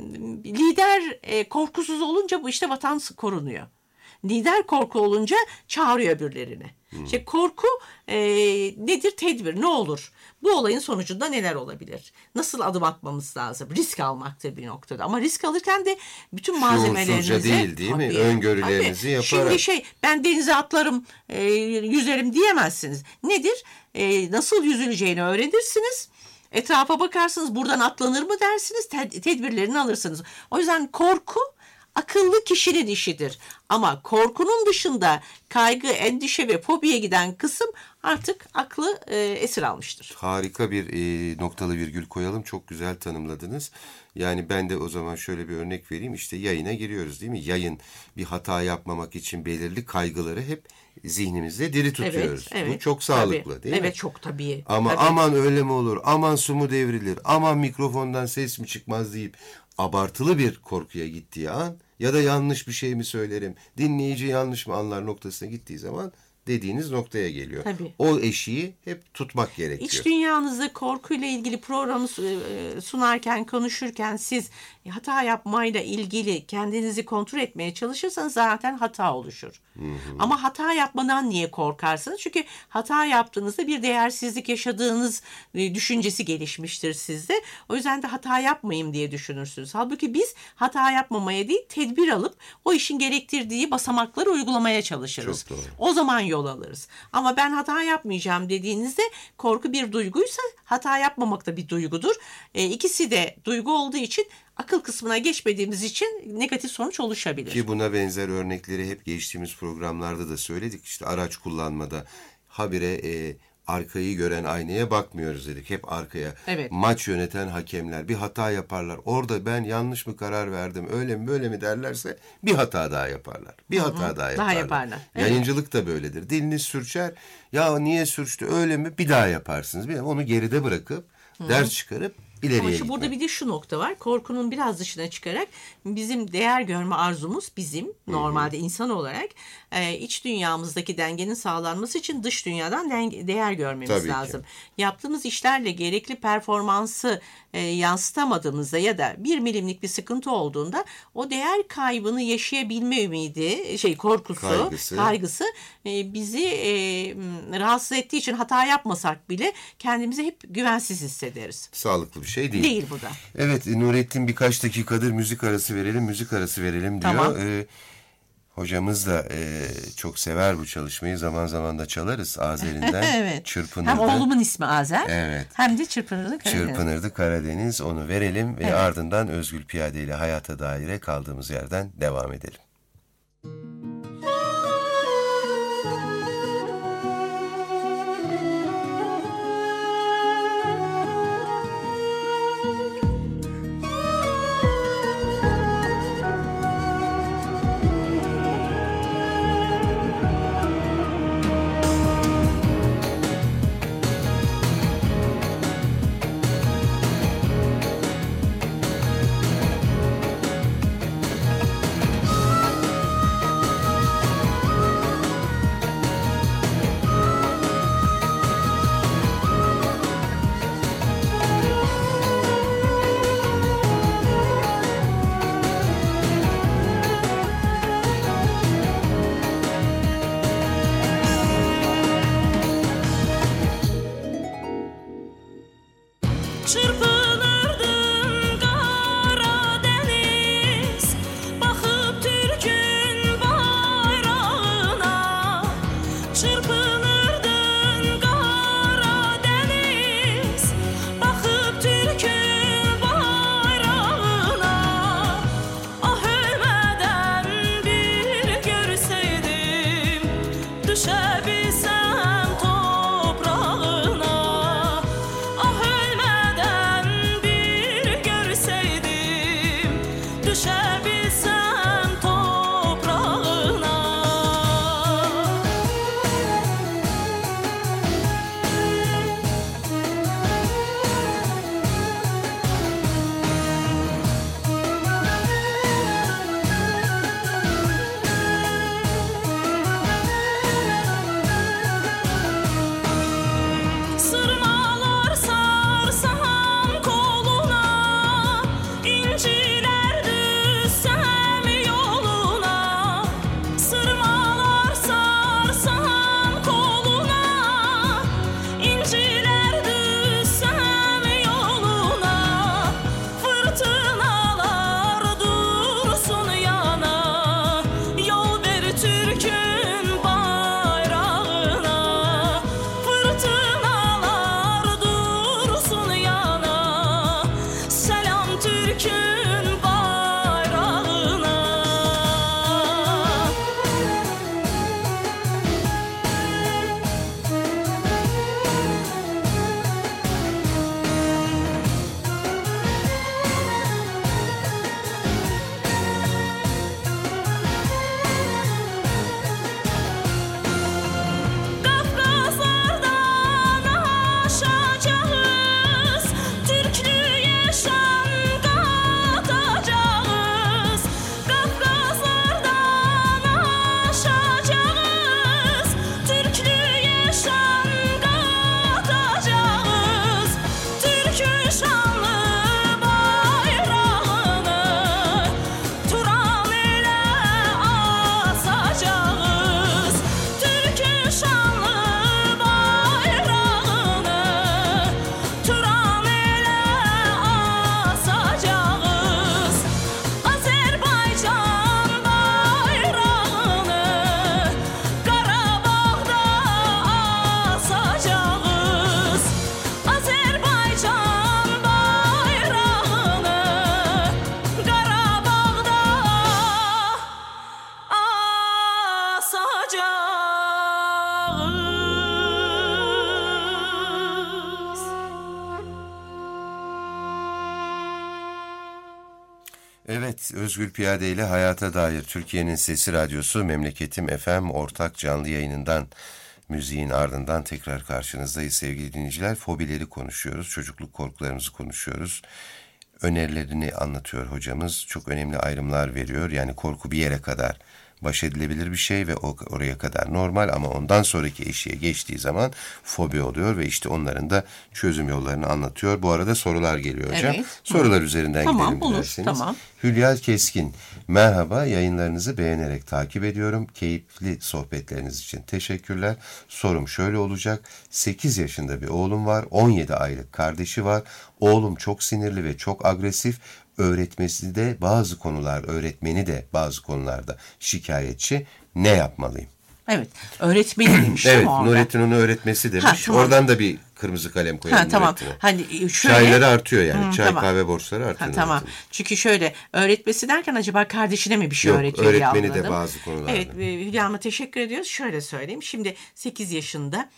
lider e, korkusuz olunca bu işte vatan korunuyor. Lider korku olunca çağırıyor öbürlerini. Hmm. İşte korku e, nedir? Tedbir. Ne olur? Bu olayın sonucunda neler olabilir? Nasıl adım atmamız lazım? Risk almaktır bir noktada. Ama risk alırken de bütün malzemelerinizi... Şuursuzca değil değil tabii, mi? Öngörülerinizi tabii. yaparak. Şimdi şey ben denize atlarım, e, yüzerim diyemezsiniz. Nedir? E, nasıl yüzüleceğini öğrenirsiniz. Etrafa bakarsınız buradan atlanır mı dersiniz. Ted- tedbirlerini alırsınız. O yüzden korku akıllı kişinin işidir. Ama korkunun dışında kaygı, endişe ve fobiye giden kısım artık aklı e, esir almıştır. Harika bir e, noktalı virgül koyalım. Çok güzel tanımladınız. Yani ben de o zaman şöyle bir örnek vereyim. İşte yayına giriyoruz değil mi? Yayın bir hata yapmamak için belirli kaygıları hep zihnimizde diri tutuyoruz. Evet, evet, bu çok sağlıklı tabii. değil mi? Evet çok tabii. Ama tabii. aman öyle mi olur? Aman su mu devrilir? Aman mikrofondan ses mi çıkmaz deyip abartılı bir korkuya gittiği an ya da yanlış bir şey mi söylerim, dinleyici yanlış mı anlar noktasına gittiği zaman dediğiniz noktaya geliyor. Tabii. O eşiği hep tutmak gerekiyor. İç dünyanızda korkuyla ilgili programı sunarken, konuşurken siz hata yapmayla ilgili kendinizi kontrol etmeye çalışırsanız zaten hata oluşur. Hı hı. Ama hata yapmadan niye korkarsınız? Çünkü hata yaptığınızda bir değersizlik yaşadığınız düşüncesi gelişmiştir sizde. O yüzden de hata yapmayayım diye düşünürsünüz. Halbuki biz hata yapmamaya değil, tedbir alıp o işin gerektirdiği basamakları uygulamaya çalışırız. O zaman yok yol alırız. Ama ben hata yapmayacağım dediğinizde korku bir duyguysa hata yapmamak da bir duygudur. E, ikisi de duygu olduğu için akıl kısmına geçmediğimiz için negatif sonuç oluşabilir. Ki buna benzer örnekleri hep geçtiğimiz programlarda da söyledik. İşte araç kullanmada habire e, arkayı gören aynaya bakmıyoruz dedik. Hep arkaya. Evet. Maç yöneten hakemler bir hata yaparlar. Orada ben yanlış mı karar verdim, öyle mi böyle mi derlerse bir hata daha yaparlar. Bir hata Hı-hı. daha yaparlar. Daha yaparlar. Evet. Yayıncılık da böyledir. Diliniz sürçer. Ya niye sürçtü, öyle mi? Bir daha yaparsınız. Bir onu geride bırakıp Hı-hı. ders çıkarıp İleriye Ama şu gitmek. burada bir de şu nokta var. Korkunun biraz dışına çıkarak bizim değer görme arzumuz bizim normalde Hı-hı. insan olarak e, iç dünyamızdaki dengenin sağlanması için dış dünyadan denge, değer görmemiz Tabii lazım. ki. Yaptığımız işlerle gerekli performansı e, yansıtamadığımızda ya da bir milimlik bir sıkıntı olduğunda o değer kaybını yaşayabilme ümidi, şey korkusu, kaygısı, kaygısı e, bizi e, rahatsız ettiği için hata yapmasak bile kendimizi hep güvensiz hissederiz. Sağlıklı bir şey değil. Değil bu da. Evet, Nurettin birkaç dakikadır müzik arası verelim, müzik arası verelim diyor. Tamam. Ee, hocamız da e, çok sever bu çalışmayı. Zaman zaman da çalarız Azerinden. Evet. Çırpınırdı. Hem oğlumun ismi Azer. Evet. Hem de Çırpınırdı Karadeniz. Çırpınırdı Karadeniz. Onu verelim ve Evet. ardından Özgül Piyade ile Hayata Dair'e kaldığımız yerden devam edelim. Çırpınırdın Karadeniz, bakıp Türk'ün bayrağına. Çırpınırdın Karadeniz, bakıp Türk'ün bayrağına. Ah ölmeden bir görseydim, düşebilsem toprağına. Ah ölmeden Evet, Özgür Piyade ile Hayata Dair Türkiye'nin Sesi Radyosu Memleketim F M ortak canlı yayınından müziğin ardından tekrar karşınızdayız sevgili dinleyiciler. Fobileri konuşuyoruz, çocukluk korkularımızı konuşuyoruz. Önerilerini anlatıyor hocamız. Çok önemli ayrımlar veriyor. Yani korku bir yere kadar baş edilebilir bir şey ve oraya kadar normal ama ondan sonraki eşiğe geçtiği zaman fobi oluyor ve işte onların da çözüm yollarını anlatıyor. Bu arada sorular geliyor hocam. Evet. Sorular üzerinden tamam, gidelim olur, dilerseniz. Tamam. Hülya Keskin, merhaba, yayınlarınızı beğenerek takip ediyorum. Keyifli sohbetleriniz için teşekkürler. Sorum şöyle olacak. sekiz yaşında bir oğlum var, on yedi aylık kardeşi var. Oğlum çok sinirli ve çok agresif. Öğretmesi de bazı konular, öğretmeni de bazı konularda şikayetçi. Ne yapmalıyım? Evet, öğretmeni demiş. Evet, Nurettin onu öğretmesi demiş. Ha, tamam. Oradan da bir kırmızı kalem koyalım ha, tamam. Nurettin'e. Hani şöyle, çayları artıyor yani. Hı, Çay tamam. kahve borçları artıyor. Ha, tamam. Çünkü şöyle öğretmesi derken acaba kardeşine mi bir şey Yok, öğretiyor diye anladım. Öğretmeni de bazı konularda. Evet, Hülya Hanım'a teşekkür ediyoruz. Şöyle söyleyeyim. Şimdi sekiz yaşında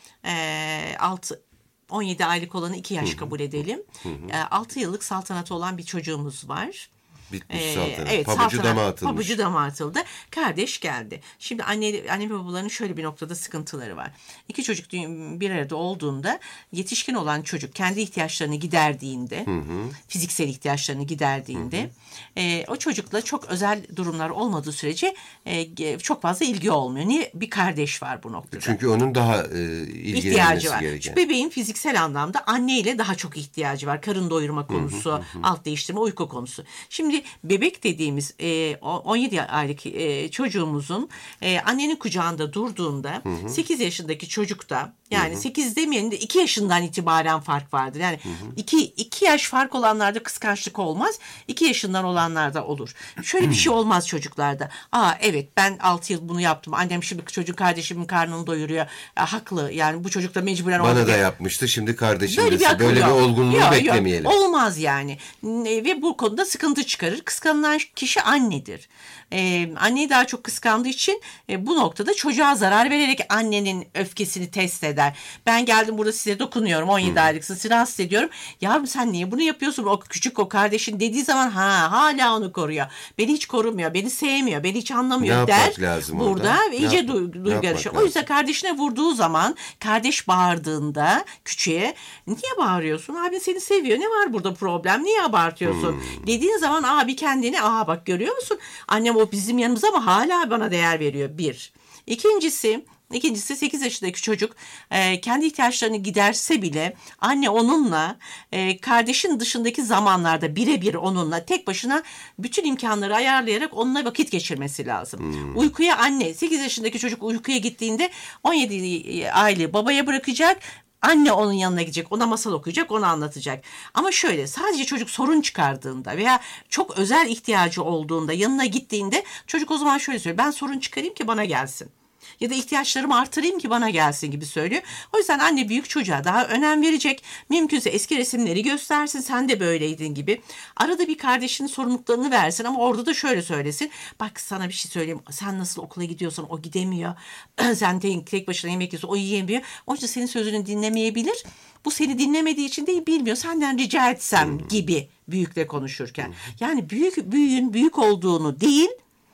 altı on yedi aylık olanı iki yaş kabul edelim. Hı hı. altı yıllık saltanatı olan bir çocuğumuz var. Bitmiş ee, saltanat. Evet, pabucu saltanat, dama atılmış. Pabucu dama atıldı. Kardeş geldi. Şimdi anne, anne ve babaların şöyle bir noktada sıkıntıları var. İki çocuk bir arada olduğunda yetişkin olan çocuk kendi ihtiyaçlarını giderdiğinde, hı hı. fiziksel ihtiyaçlarını giderdiğinde, hı hı. E, o çocukla çok özel durumlar olmadığı sürece e, çok fazla ilgi olmuyor. Niye? Bir kardeş var bu noktada. Çünkü onun daha e, ilgilenmesi ihtiyacı var. gereken. Şu bebeğin fiziksel anlamda anneyle daha çok ihtiyacı var. Karın doyurma konusu, hı hı hı. alt değiştirme, uyku konusu. Şimdi bebek dediğimiz e, on yedi aylık e, çocuğumuzun e, annenin kucağında durduğunda hı hı. sekiz yaşındaki çocukta yani hı hı. sekiz demeyelim de iki yaşından itibaren fark vardır. Yani iki yaş fark olanlarda kıskançlık olmaz. iki yaşından olanlarda olur. Şöyle bir şey olmaz çocuklarda. Aa evet ben altı yıl bunu yaptım. Annem şimdi çocuk kardeşimin karnını doyuruyor. Ya, haklı yani bu çocuk da mecburen... Bana da yapmıştı şimdi kardeşim böyle bir, böyle bir olgunluğu yok, beklemeyelim. Yok, olmaz yani. Ve bu konuda sıkıntı çıkarır. Kıskanılan kişi annedir. Ee, anneyi daha çok kıskandığı için e, bu noktada çocuğa zarar vererek annenin öfkesini test eder. Ben geldim burada size dokunuyorum. on yedi hmm. aylıksın, sizi rahatsız ediyorum. Yavrum sen niye bunu yapıyorsun? O küçük o kardeşin dediği zaman ha hala onu koruyor. Beni hiç korumuyor. Beni sevmiyor. Beni hiç anlamıyor ne der. Lazım burada orada? iyice duygu yarışı. O yüzden kardeşine vurduğu zaman kardeş bağırdığında küçüğe niye bağırıyorsun? Abi seni seviyor. Ne var burada problem? Niye abartıyorsun? Hmm. Dediğin zaman abi kendini aa bak görüyor musun? Annem o bizim yanımızda ama hala bana değer veriyor. Bir. İkincisi İkincisi sekiz yaşındaki çocuk e, kendi ihtiyaçlarını giderse bile anne onunla e, kardeşin dışındaki zamanlarda birebir onunla tek başına bütün imkanları ayarlayarak onunla vakit geçirmesi lazım. Hmm. Uykuya anne sekiz yaşındaki çocuk uykuya gittiğinde on yedi aylığı babaya bırakacak. Anne onun yanına gidecek, ona masal okuyacak, ona anlatacak. Ama şöyle sadece çocuk sorun çıkardığında veya çok özel ihtiyacı olduğunda yanına gittiğinde çocuk o zaman şöyle söylüyor. Ben sorun çıkarayım ki bana gelsin. Ya da ihtiyaçlarımı artırayım ki bana gelsin gibi söylüyor. O yüzden anne büyük çocuğa daha önem verecek. Mümkünse eski resimleri göstersin. Sen de böyleydin gibi. Arada bir kardeşinin sorumluluklarını versin ama orada da şöyle söylesin. Bak sana bir şey söyleyeyim. Sen nasıl okula gidiyorsan o gidemiyor. Sen tek, tek başına yemek yiyorsun o yiyemiyor. Onun için senin sözünü dinlemeyebilir. Bu seni dinlemediği için değil bilmiyor. Senden rica etsem hmm. gibi büyükle konuşurken. Hmm. Yani büyük büyüğün büyük olduğunu değil,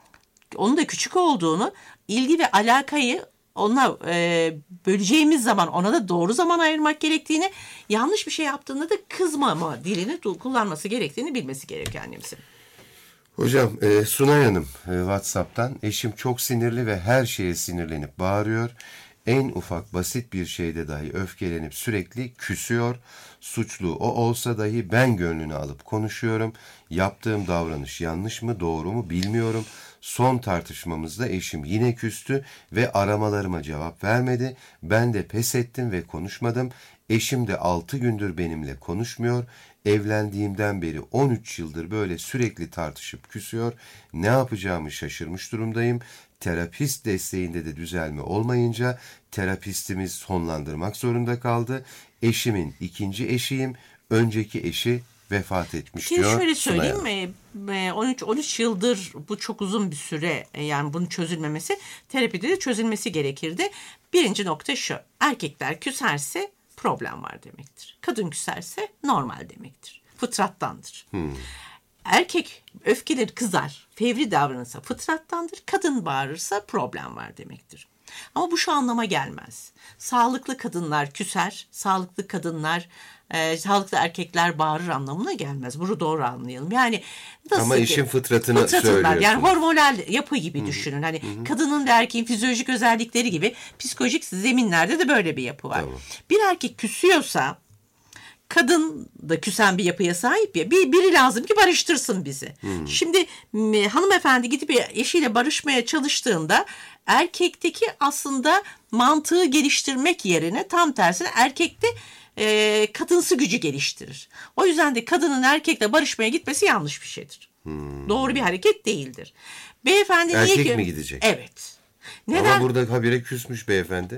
onun da küçük olduğunu, ilgi ve alakayı ona e, böleceğimiz zaman ona da doğru zaman ayırmak gerektiğini, yanlış bir şey yaptığında da kızmama dilini kullanması gerektiğini bilmesi gerekiyor annemizin. Hocam e, Sunay Hanım e, WhatsApp'tan eşim çok sinirli ve her şeye sinirlenip bağırıyor. En ufak basit bir şeyde dahi öfkelenip sürekli küsüyor. Suçlu o olsa dahi ben gönlünü alıp konuşuyorum. Yaptığım davranış yanlış mı doğru mu bilmiyorum. Son tartışmamızda eşim yine küstü ve aramalarıma cevap vermedi. Ben de pes ettim ve konuşmadım. Eşim de altı gündür benimle konuşmuyor. Evlendiğimden beri on üç yıldır böyle sürekli tartışıp küsüyor. Ne yapacağımı şaşırmış durumdayım. Terapist desteğinde de düzelme olmayınca terapistimiz sonlandırmak zorunda kaldı. Eşimin ikinci eşiyim. Önceki eşi vefat etmiş Şimdi diyor. Şöyle söyleyeyim mi? on üç on üç yıldır bu çok uzun bir süre, yani bunun çözülmemesi, terapide de çözülmesi gerekirdi. Birinci nokta şu: erkekler küserse problem var demektir. Kadın küserse normal demektir. Fıtrattandır. Hmm. erkek öfkeleri kızar, fevri davranırsa fıtrattandır. Kadın bağırırsa problem var demektir. Ama bu şu anlama gelmez. Sağlıklı kadınlar küser, sağlıklı kadınlar, e, sağlıklı erkekler bağırır anlamına gelmez. Bunu doğru anlayalım. Yani nasıl ama ki, işin fıtratını fıtratından, söylüyorsun. yani hormonal yapı gibi Hı-hı. düşünün. Hani Hı-hı. kadının ve erkeğin fizyolojik özellikleri gibi psikolojik zeminlerde de böyle bir yapı var. Tamam. Bir erkek küsüyorsa, kadın da küsen bir yapıya sahip ya. Bir, biri lazım ki barıştırsın bizi. Hmm. Şimdi hanımefendi gidip eşiyle barışmaya çalıştığında erkekteki aslında mantığı geliştirmek yerine tam tersine erkekte e, kadınsı gücü geliştirir. O yüzden de kadının erkekle barışmaya gitmesi yanlış bir şeydir. Hmm. Doğru bir hareket değildir. Beyefendi erkek niye mi gidecek? Evet. Neden? Ama burada habire küsmüş beyefendi.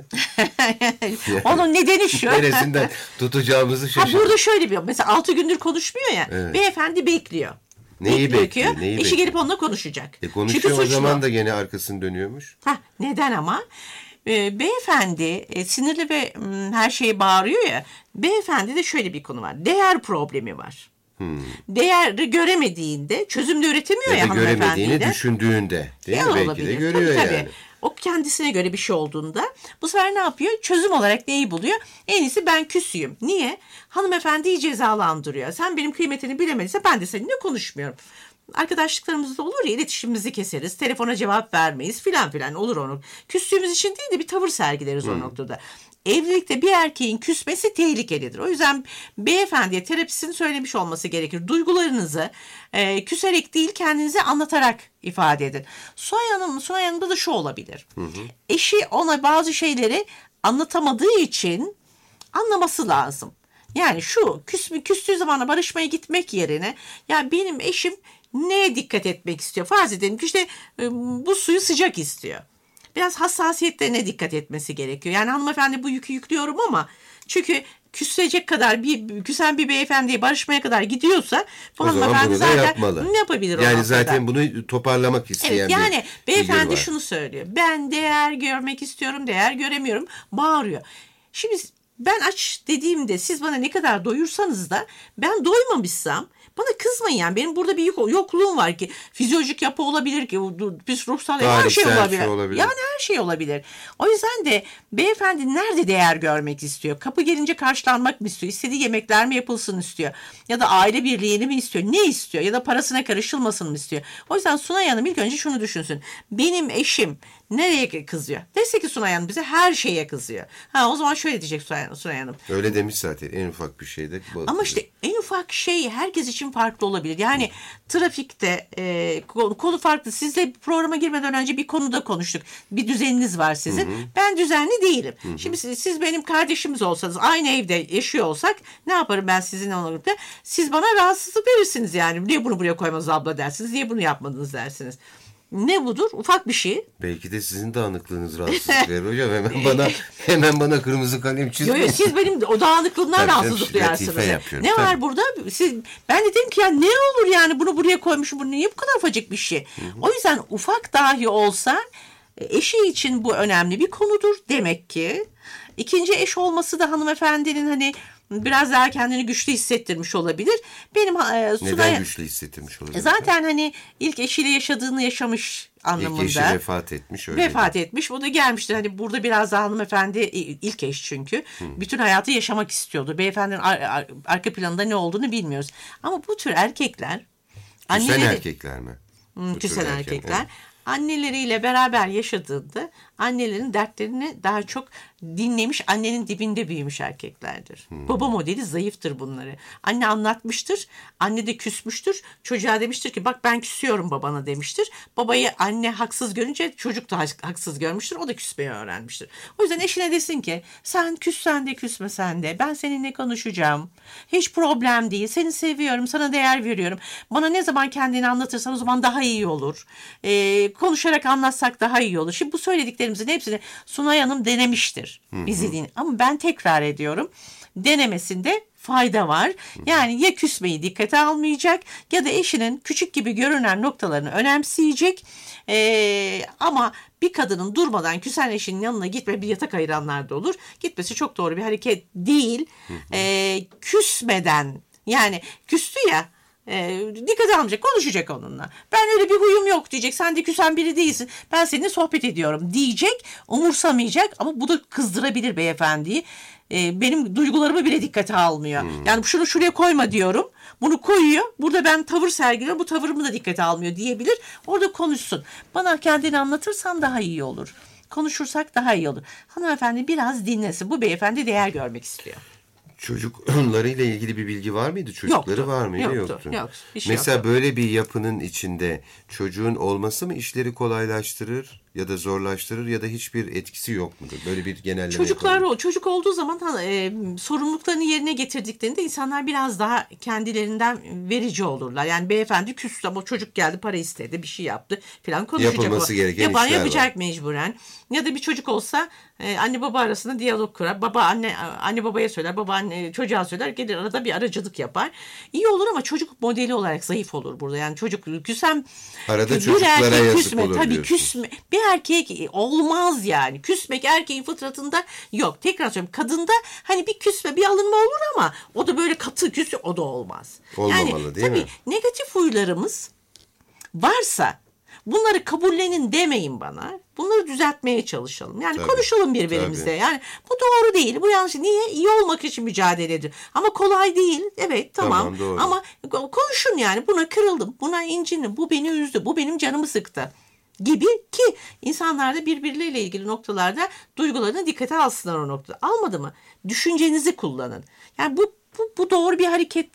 Onun nedeni şu. Neresinden tutacağımızı şaşırdık. Ha, burada şöyle bir, mesela altı gündür konuşmuyor ya. Evet. Beyefendi bekliyor. Neyi bekliyor? bekliyor? Neyi Eşi bekliyor? Gelip onunla konuşacak. E konuşuyor, o zaman da gene arkasını dönüyormuş. Ha, neden ama? Ee, beyefendi e, sinirli ve m, her şeye bağırıyor ya. Beyefendi de şöyle bir konu var. Değer problemi var. Hmm. Değeri göremediğinde, çözüm de üretemiyor ya, ya hanımefendi de. Göremediğini düşündüğünde değil mi? Belki olabilir. de görüyor tabii, yani. Tabii. O kendisine göre bir şey olduğunda bu sefer ne yapıyor? Çözüm olarak neyi buluyor? En iyisi ben küsüyüm. Niye? Hanımefendiyi cezalandırıyor. Sen benim kıymetini bilemediyse ben de seninle konuşmuyorum. Arkadaşlıklarımızda olur ya, iletişimimizi keseriz, telefona cevap vermeyiz filan filan olur onu. Küstüğümüz için değil de bir tavır sergileriz hmm. o noktada. Evlilikte bir erkeğin küsmesi tehlikelidir. O yüzden beyefendiye terapisini söylemiş olması gerekir. Duygularınızı e, küserek değil, kendinize anlatarak ifade edin. Sunay Hanım, Sunay Hanım'da da şu olabilir. Hı hı. Eşi ona bazı şeyleri anlatamadığı için anlaması lazım. Yani şu küs, küstüğü zamana barışmaya gitmek yerine ya benim eşim neye dikkat etmek istiyor? Farz edelim ki işte e, bu suyu sıcak istiyor. Biraz hassasiyetlerine dikkat etmesi gerekiyor. Yani hanımefendi bu yükü yüklüyorum ama çünkü küsecek kadar bir küsen bir beyefendiye barışmaya kadar gidiyorsa bu o hanımefendi zaten yapmalı. Ne yapabilir? Yani zaten bunu toparlamak isteyen evet, yani bir beyefendi şunu söylüyor. Ben değer görmek istiyorum, değer göremiyorum. Bağırıyor. Şimdi ben aç dediğimde siz bana ne kadar doyursanız da ben doymamışsam bana kızmayın yani. Benim burada bir yokluğum var ki. Fizyolojik yapı olabilir ki. Biz ruhsal her şey olabilir. şey olabilir. Yani her şey olabilir. O yüzden de beyefendi nerede değer görmek istiyor? Kapı gelince karşılanmak mı istiyor? İstediği yemekler mi yapılsın istiyor? Ya da aile birliğini mi istiyor? Ne istiyor? Ya da parasına karışılmasın mı istiyor? O yüzden Sunay Hanım ilk önce şunu düşünsün. Benim eşim nereye kızıyor? Dese ki Sunay Hanım bize her şeye kızıyor. Ha, o zaman şöyle diyecek Sunay Hanım. Öyle demiş zaten, en ufak bir şeyde. Ama işte en ufak şey herkes için farklı olabilir. Yani trafikte e, konu farklı. Sizle programa girmeden önce bir konuda konuştuk. Bir düzeniniz var sizin. Hı hı. Ben düzenli değilim. Hı hı. Şimdi siz, siz benim kardeşimiz olsanız, aynı evde yaşıyor olsak ne yaparım ben sizinle onunla? Siz bana rahatsızlık verirsiniz yani. Niye bunu buraya koymadınız abla dersiniz. Niye bunu yapmadınız dersiniz. Ne budur? Ufak bir şey. Belki de sizin dağınıklığınız rahatsızlık verir hocam. Hemen bana hemen bana kırmızı kalem çizmeyin. Yok siz benim o dağınıklığımdan rahatsızlık duyarsınız. Ne tabii. var burada? Siz, ben de dedim ki ya ne olur yani bunu buraya koymuşum. Bu niye bu kadar ufacık bir şey? Hı hı. O yüzden ufak dahi olsa eşi için bu önemli bir konudur demek ki. İkinci eş olması da hanımefendinin hani biraz daha kendini güçlü hissettirmiş olabilir. Benim e, Sunay, neden güçlü hissettirmiş olabilir? Zaten hani ilk eşiyle yaşadığını yaşamış anlamında. İlk eşi vefat etmiş. Öyle vefat mi? etmiş. O da gelmiştir. Hani burada biraz daha hanımefendi ilk eş çünkü. Hmm. Bütün hayatı yaşamak istiyordu. Beyefendinin ar- ar- arka planında ne olduğunu bilmiyoruz. Ama bu tür erkekler. Küsen anneleri, erkekler mi? Hmm, küsen erkekler. erkekler. Evet. Anneleriyle beraber yaşadığında annelerin dertlerini daha çok dinlemiş, annenin dibinde büyümüş erkeklerdir. Hmm. Baba modeli zayıftır bunları. Anne anlatmıştır, anne de küsmüştür. Çocuğa demiştir ki bak ben küsüyorum babana demiştir. Babayı anne haksız görünce çocuk da haksız görmüştür. O da küsmeyi öğrenmiştir. O yüzden eşine desin ki sen küssen de küsmesen de ben seninle konuşacağım. Hiç problem değil. Seni seviyorum, sana değer veriyorum. Bana ne zaman kendini anlatırsan o zaman daha iyi olur. Ee, konuşarak anlatsak daha iyi olur. Şimdi bu söylediklerimizin hepsini Sunay Hanım denemiştir. Bizi din. Ama ben tekrar ediyorum. Denemesinde fayda var. Yani ya küsmeyi dikkate almayacak ya da eşinin küçük gibi görünen noktalarını önemseyecek. Ee, ama bir kadının durmadan küsen eşinin yanına gitme, bir yatak ayıranlar da olur. Gitmesi çok doğru bir hareket değil. Ee, küsmeden yani küstü ya E, dikkate almayacak, konuşacak onunla. Ben öyle bir huyum yok diyecek. Sen de küsen biri değilsin. Ben seninle sohbet ediyorum diyecek. Umursamayacak ama bu da kızdırabilir beyefendiyi. E, benim duygularımı bile dikkate almıyor. Hmm. Yani şunu şuraya koyma diyorum. Bunu koyuyor. Burada ben tavır sergiliyorum. Bu tavırımı da dikkate almıyor diyebilir. Orada konuşsun. Bana kendini anlatırsan daha iyi olur. Konuşursak daha iyi olur. Hanımefendi biraz dinlesin. Bu beyefendi değer görmek istiyor. Çocuklarıyla ilgili bir bilgi var mıydı? Çocukları yoktu, var mıydı? Yoktu. Yoktu. Yok, bir şey Mesela yoktu. böyle bir yapının içinde çocuğun olması mı işleri kolaylaştırır ya da zorlaştırır ya da hiçbir etkisi yok mudur? Böyle bir genelleme Çocuklar yapalım. o çocuk olduğu zaman e, sorumluluklarını yerine getirdiklerinde insanlar biraz daha kendilerinden verici olurlar. Yani beyefendi küstü ama çocuk geldi, para istedi, bir şey yaptı falan, konuşacak. Yapılması o. gereken Yapan işler yapacak var. mecburen. Ya da bir çocuk olsa e, anne baba arasında diyalog kurar. Baba anne anne babaya söyler, baba anne çocuğa söyler, gelir arada bir aracılık yapar. İyi olur ama çocuk modeli olarak zayıf olur burada. Yani çocuk küsem Arada bir çocuklara erkek yazık küsme, olur tabii diyorsunuz. küsme. Bir erkek olmaz yani. Küsmek erkeğin fıtratında yok. Tekrar söylüyorum. Kadında hani bir küsme, bir alınma olur ama o da böyle katı küsme, o da olmaz. Olmamalı, yani, değil tabii, mi? negatif huylarımız varsa bunları kabullenin demeyin bana. Bunları düzeltmeye çalışalım. Yani Tabii, konuşalım birbirimizle. tabii. Yani bu doğru değil, bu yanlış. Niye? İyi olmak için mücadele ediyor. Ama kolay değil. Evet, tamam. Tamam, doğru. Ama konuşun yani. Buna kırıldım, buna incindim, bu beni üzdü, bu benim canımı sıktı gibi ki insanlar da birbirleriyle ilgili noktalarda duygularını dikkate alsınlar o noktada. Almadı mı? Düşüncenizi kullanın. Yani bu bu, bu doğru bir hareket.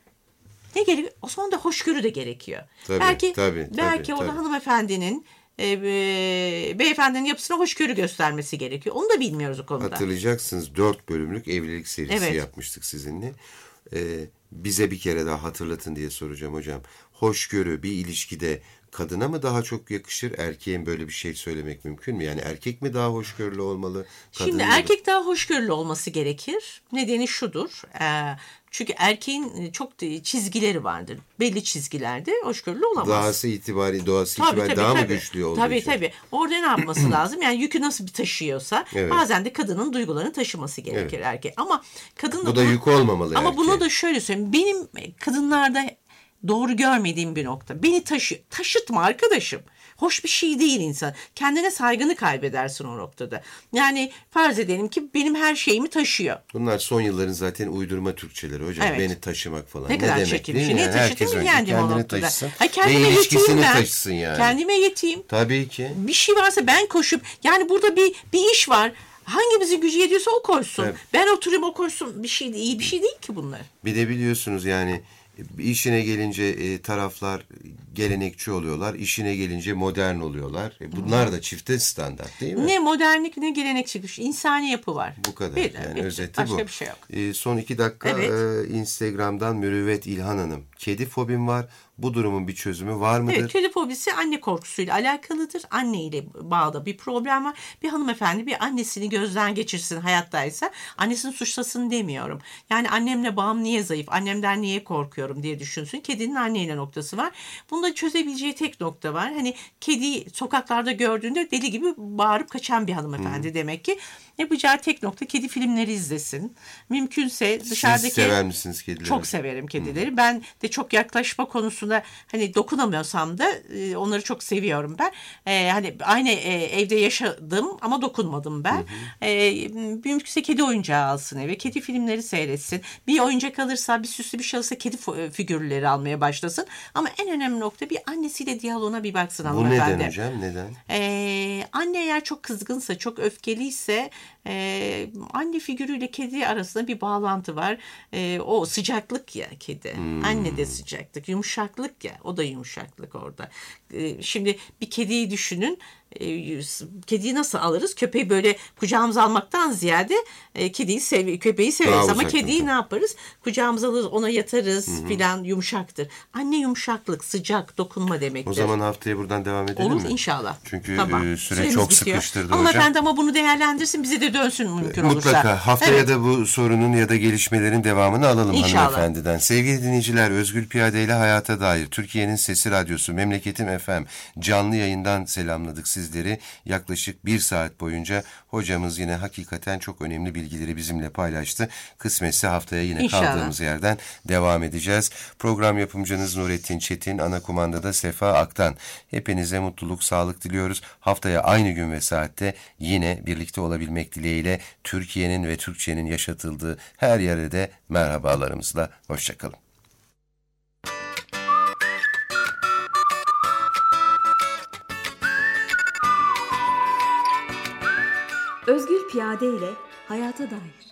Ne gerekiyor? O zaman da hoşgörü de gerekiyor. Tabii, belki tabii, belki tabii, o da tabii. hanımefendinin e, e, beyefendinin yapısına hoşgörü göstermesi gerekiyor. Onu da bilmiyoruz o konuda. Hatırlayacaksınız dört bölümlük evlilik serisi Evet. yapmıştık sizinle. Ee, bize bir kere daha hatırlatın diye soracağım hocam. Hoşgörü bir ilişkide kadına mı daha çok yakışır? Erkeğin böyle bir şey söylemek mümkün mü? Yani erkek mi daha hoşgörülü olmalı? Kadın Şimdi mı? erkek daha hoşgörülü olması gerekir. Nedeni şudur. E, çünkü erkeğin çok çizgileri vardır. Belli çizgilerde hoşgörülü olamaz. Doğası itibariyle, doğası itibariyle daha mı güçlü olduğu tabii, için? Tabii Orada ne yapması lazım? Yani yükü nasıl bir taşıyorsa Evet. bazen de kadının duygularını taşıması gerekir Evet. erkek. Ama kadın Bu da yük olmamalı Ama erkeğe. bunu da şöyle söyleyeyim. Benim kadınlarda doğru görmediğim bir nokta. Beni taşı, taşıtma arkadaşım. Hoş bir şey değil insan. Kendine saygını kaybedersin o noktada. Yani farz edelim ki benim her şeyimi taşıyor. Bunlar son yılların zaten uydurma Türkçeleri hocam. Evet. Beni taşımak falan. Ne kadar demek çirkin bir değil şey. mi? Niye Yani taşıdın herkes mı önce yendim o kendini noktada? taşısın Ha, kendime ve yeteyim ilişkisini ben. taşısın yani. Kendime yeteyim. Tabii ki. Bir şey varsa ben koşup, yani burada bir bir iş var. Hangimizin gücü yetiyorsa o koşsun. Evet. Ben oturayım o koşsun. Bir şey iyi bir şey değil ki bunlar. Bir de biliyorsunuz yani işine gelince e, taraflar gelenekçi oluyorlar. İşine gelince modern oluyorlar. E, bunlar da çifte standart değil mi? Ne modernlik ne gelenekçi güç. İnsani yapı var. Bu kadar. Bir- yani bir- özeti başka bu. bir şey yok. E, son iki dakika Evet. e, Instagram'dan Mürüvvet İlhan Hanım. Kedi fobim var. Bu durumun bir çözümü var mıdır? Evet, kedi fobisi anne korkusuyla alakalıdır. Anne ile bağda bir problem var. Bir hanımefendi bir annesini gözden geçirsin hayattaysa, annesini suçlasın demiyorum. Yani annemle bağım niye zayıf, annemden niye korkuyorum diye düşünsün. Kedinin anneyle noktası var. Bunda çözebileceği tek nokta var. Hani kedi sokaklarda gördüğünde deli gibi bağırıp kaçan bir hanımefendi hmm. demek ki. Yapacağı tek nokta kedi filmleri izlesin. Mümkünse dışarıdaki... Siz sever misiniz kedileri? Çok severim kedileri. Hmm. Ben de çok yaklaşma konusunda hani dokunamıyorsam da e, onları çok seviyorum ben. E, hani aynı e, evde yaşadım ama dokunmadım ben. Hmm. E, mümkünse kedi oyuncağı alsın eve. Kedi filmleri seyretsin. Bir oyuncak alırsa, bir süslü bir şey alırsa kedi figürleri almaya başlasın. Ama en önemli nokta bir annesiyle diyaloğuna bir baksın hanımefendi. Bu neden hocam? Neden? E, anne eğer çok kızgınsa, çok öfkeliyse Ee, anne figürüyle kedi arasında bir bağlantı var. Ee, o sıcaklık ya kedi. Hmm. Anne de sıcaklık, yumuşaklık ya. O da yumuşaklık orada. Ee, şimdi bir kediyi düşünün. Ee, kediyi nasıl alırız? Köpeği böyle kucağımıza almaktan ziyade e, kediyi sev köpeği severiz Daha ama kediyi uzaklık. ne yaparız? Kucağımıza alırız, ona yatarız Hı-hı. filan, yumuşaktır. Anne yumuşaklık, sıcak, dokunma demektir. O zaman haftaya buradan devam edelim Olur mi? inşallah. Çünkü tamam. e, süre Süremiz çok bitiyor. sıkıştırdı hocam. Hanımefendi ama bunu değerlendirsin, bize de dönsün mümkün olursa. Mutlaka. Haftaya Evet. da bu sorunun ya da gelişmelerin devamını alalım İnşallah. hanımefendiden. Sevgili dinleyiciler, Özgür Piyade ile Hayata Dair Türkiye'nin Sesi Radyosu Memleketim F M canlı yayından selamladık sizi. sizleri yaklaşık bir saat boyunca hocamız yine hakikaten çok önemli bilgileri bizimle paylaştı. Kısmetse haftaya yine İnşallah. kaldığımız yerden devam edeceğiz. Program yapımcınız Nurettin Çetin, ana kumandada Sefa Aktan. Hepinize mutluluk, sağlık diliyoruz. Haftaya aynı gün ve saatte yine birlikte olabilmek dileğiyle Türkiye'nin ve Türkçenin yaşatıldığı her yere de merhabalarımızla. Hoşçakalın. Özgür Piyade ile Hayata Dair.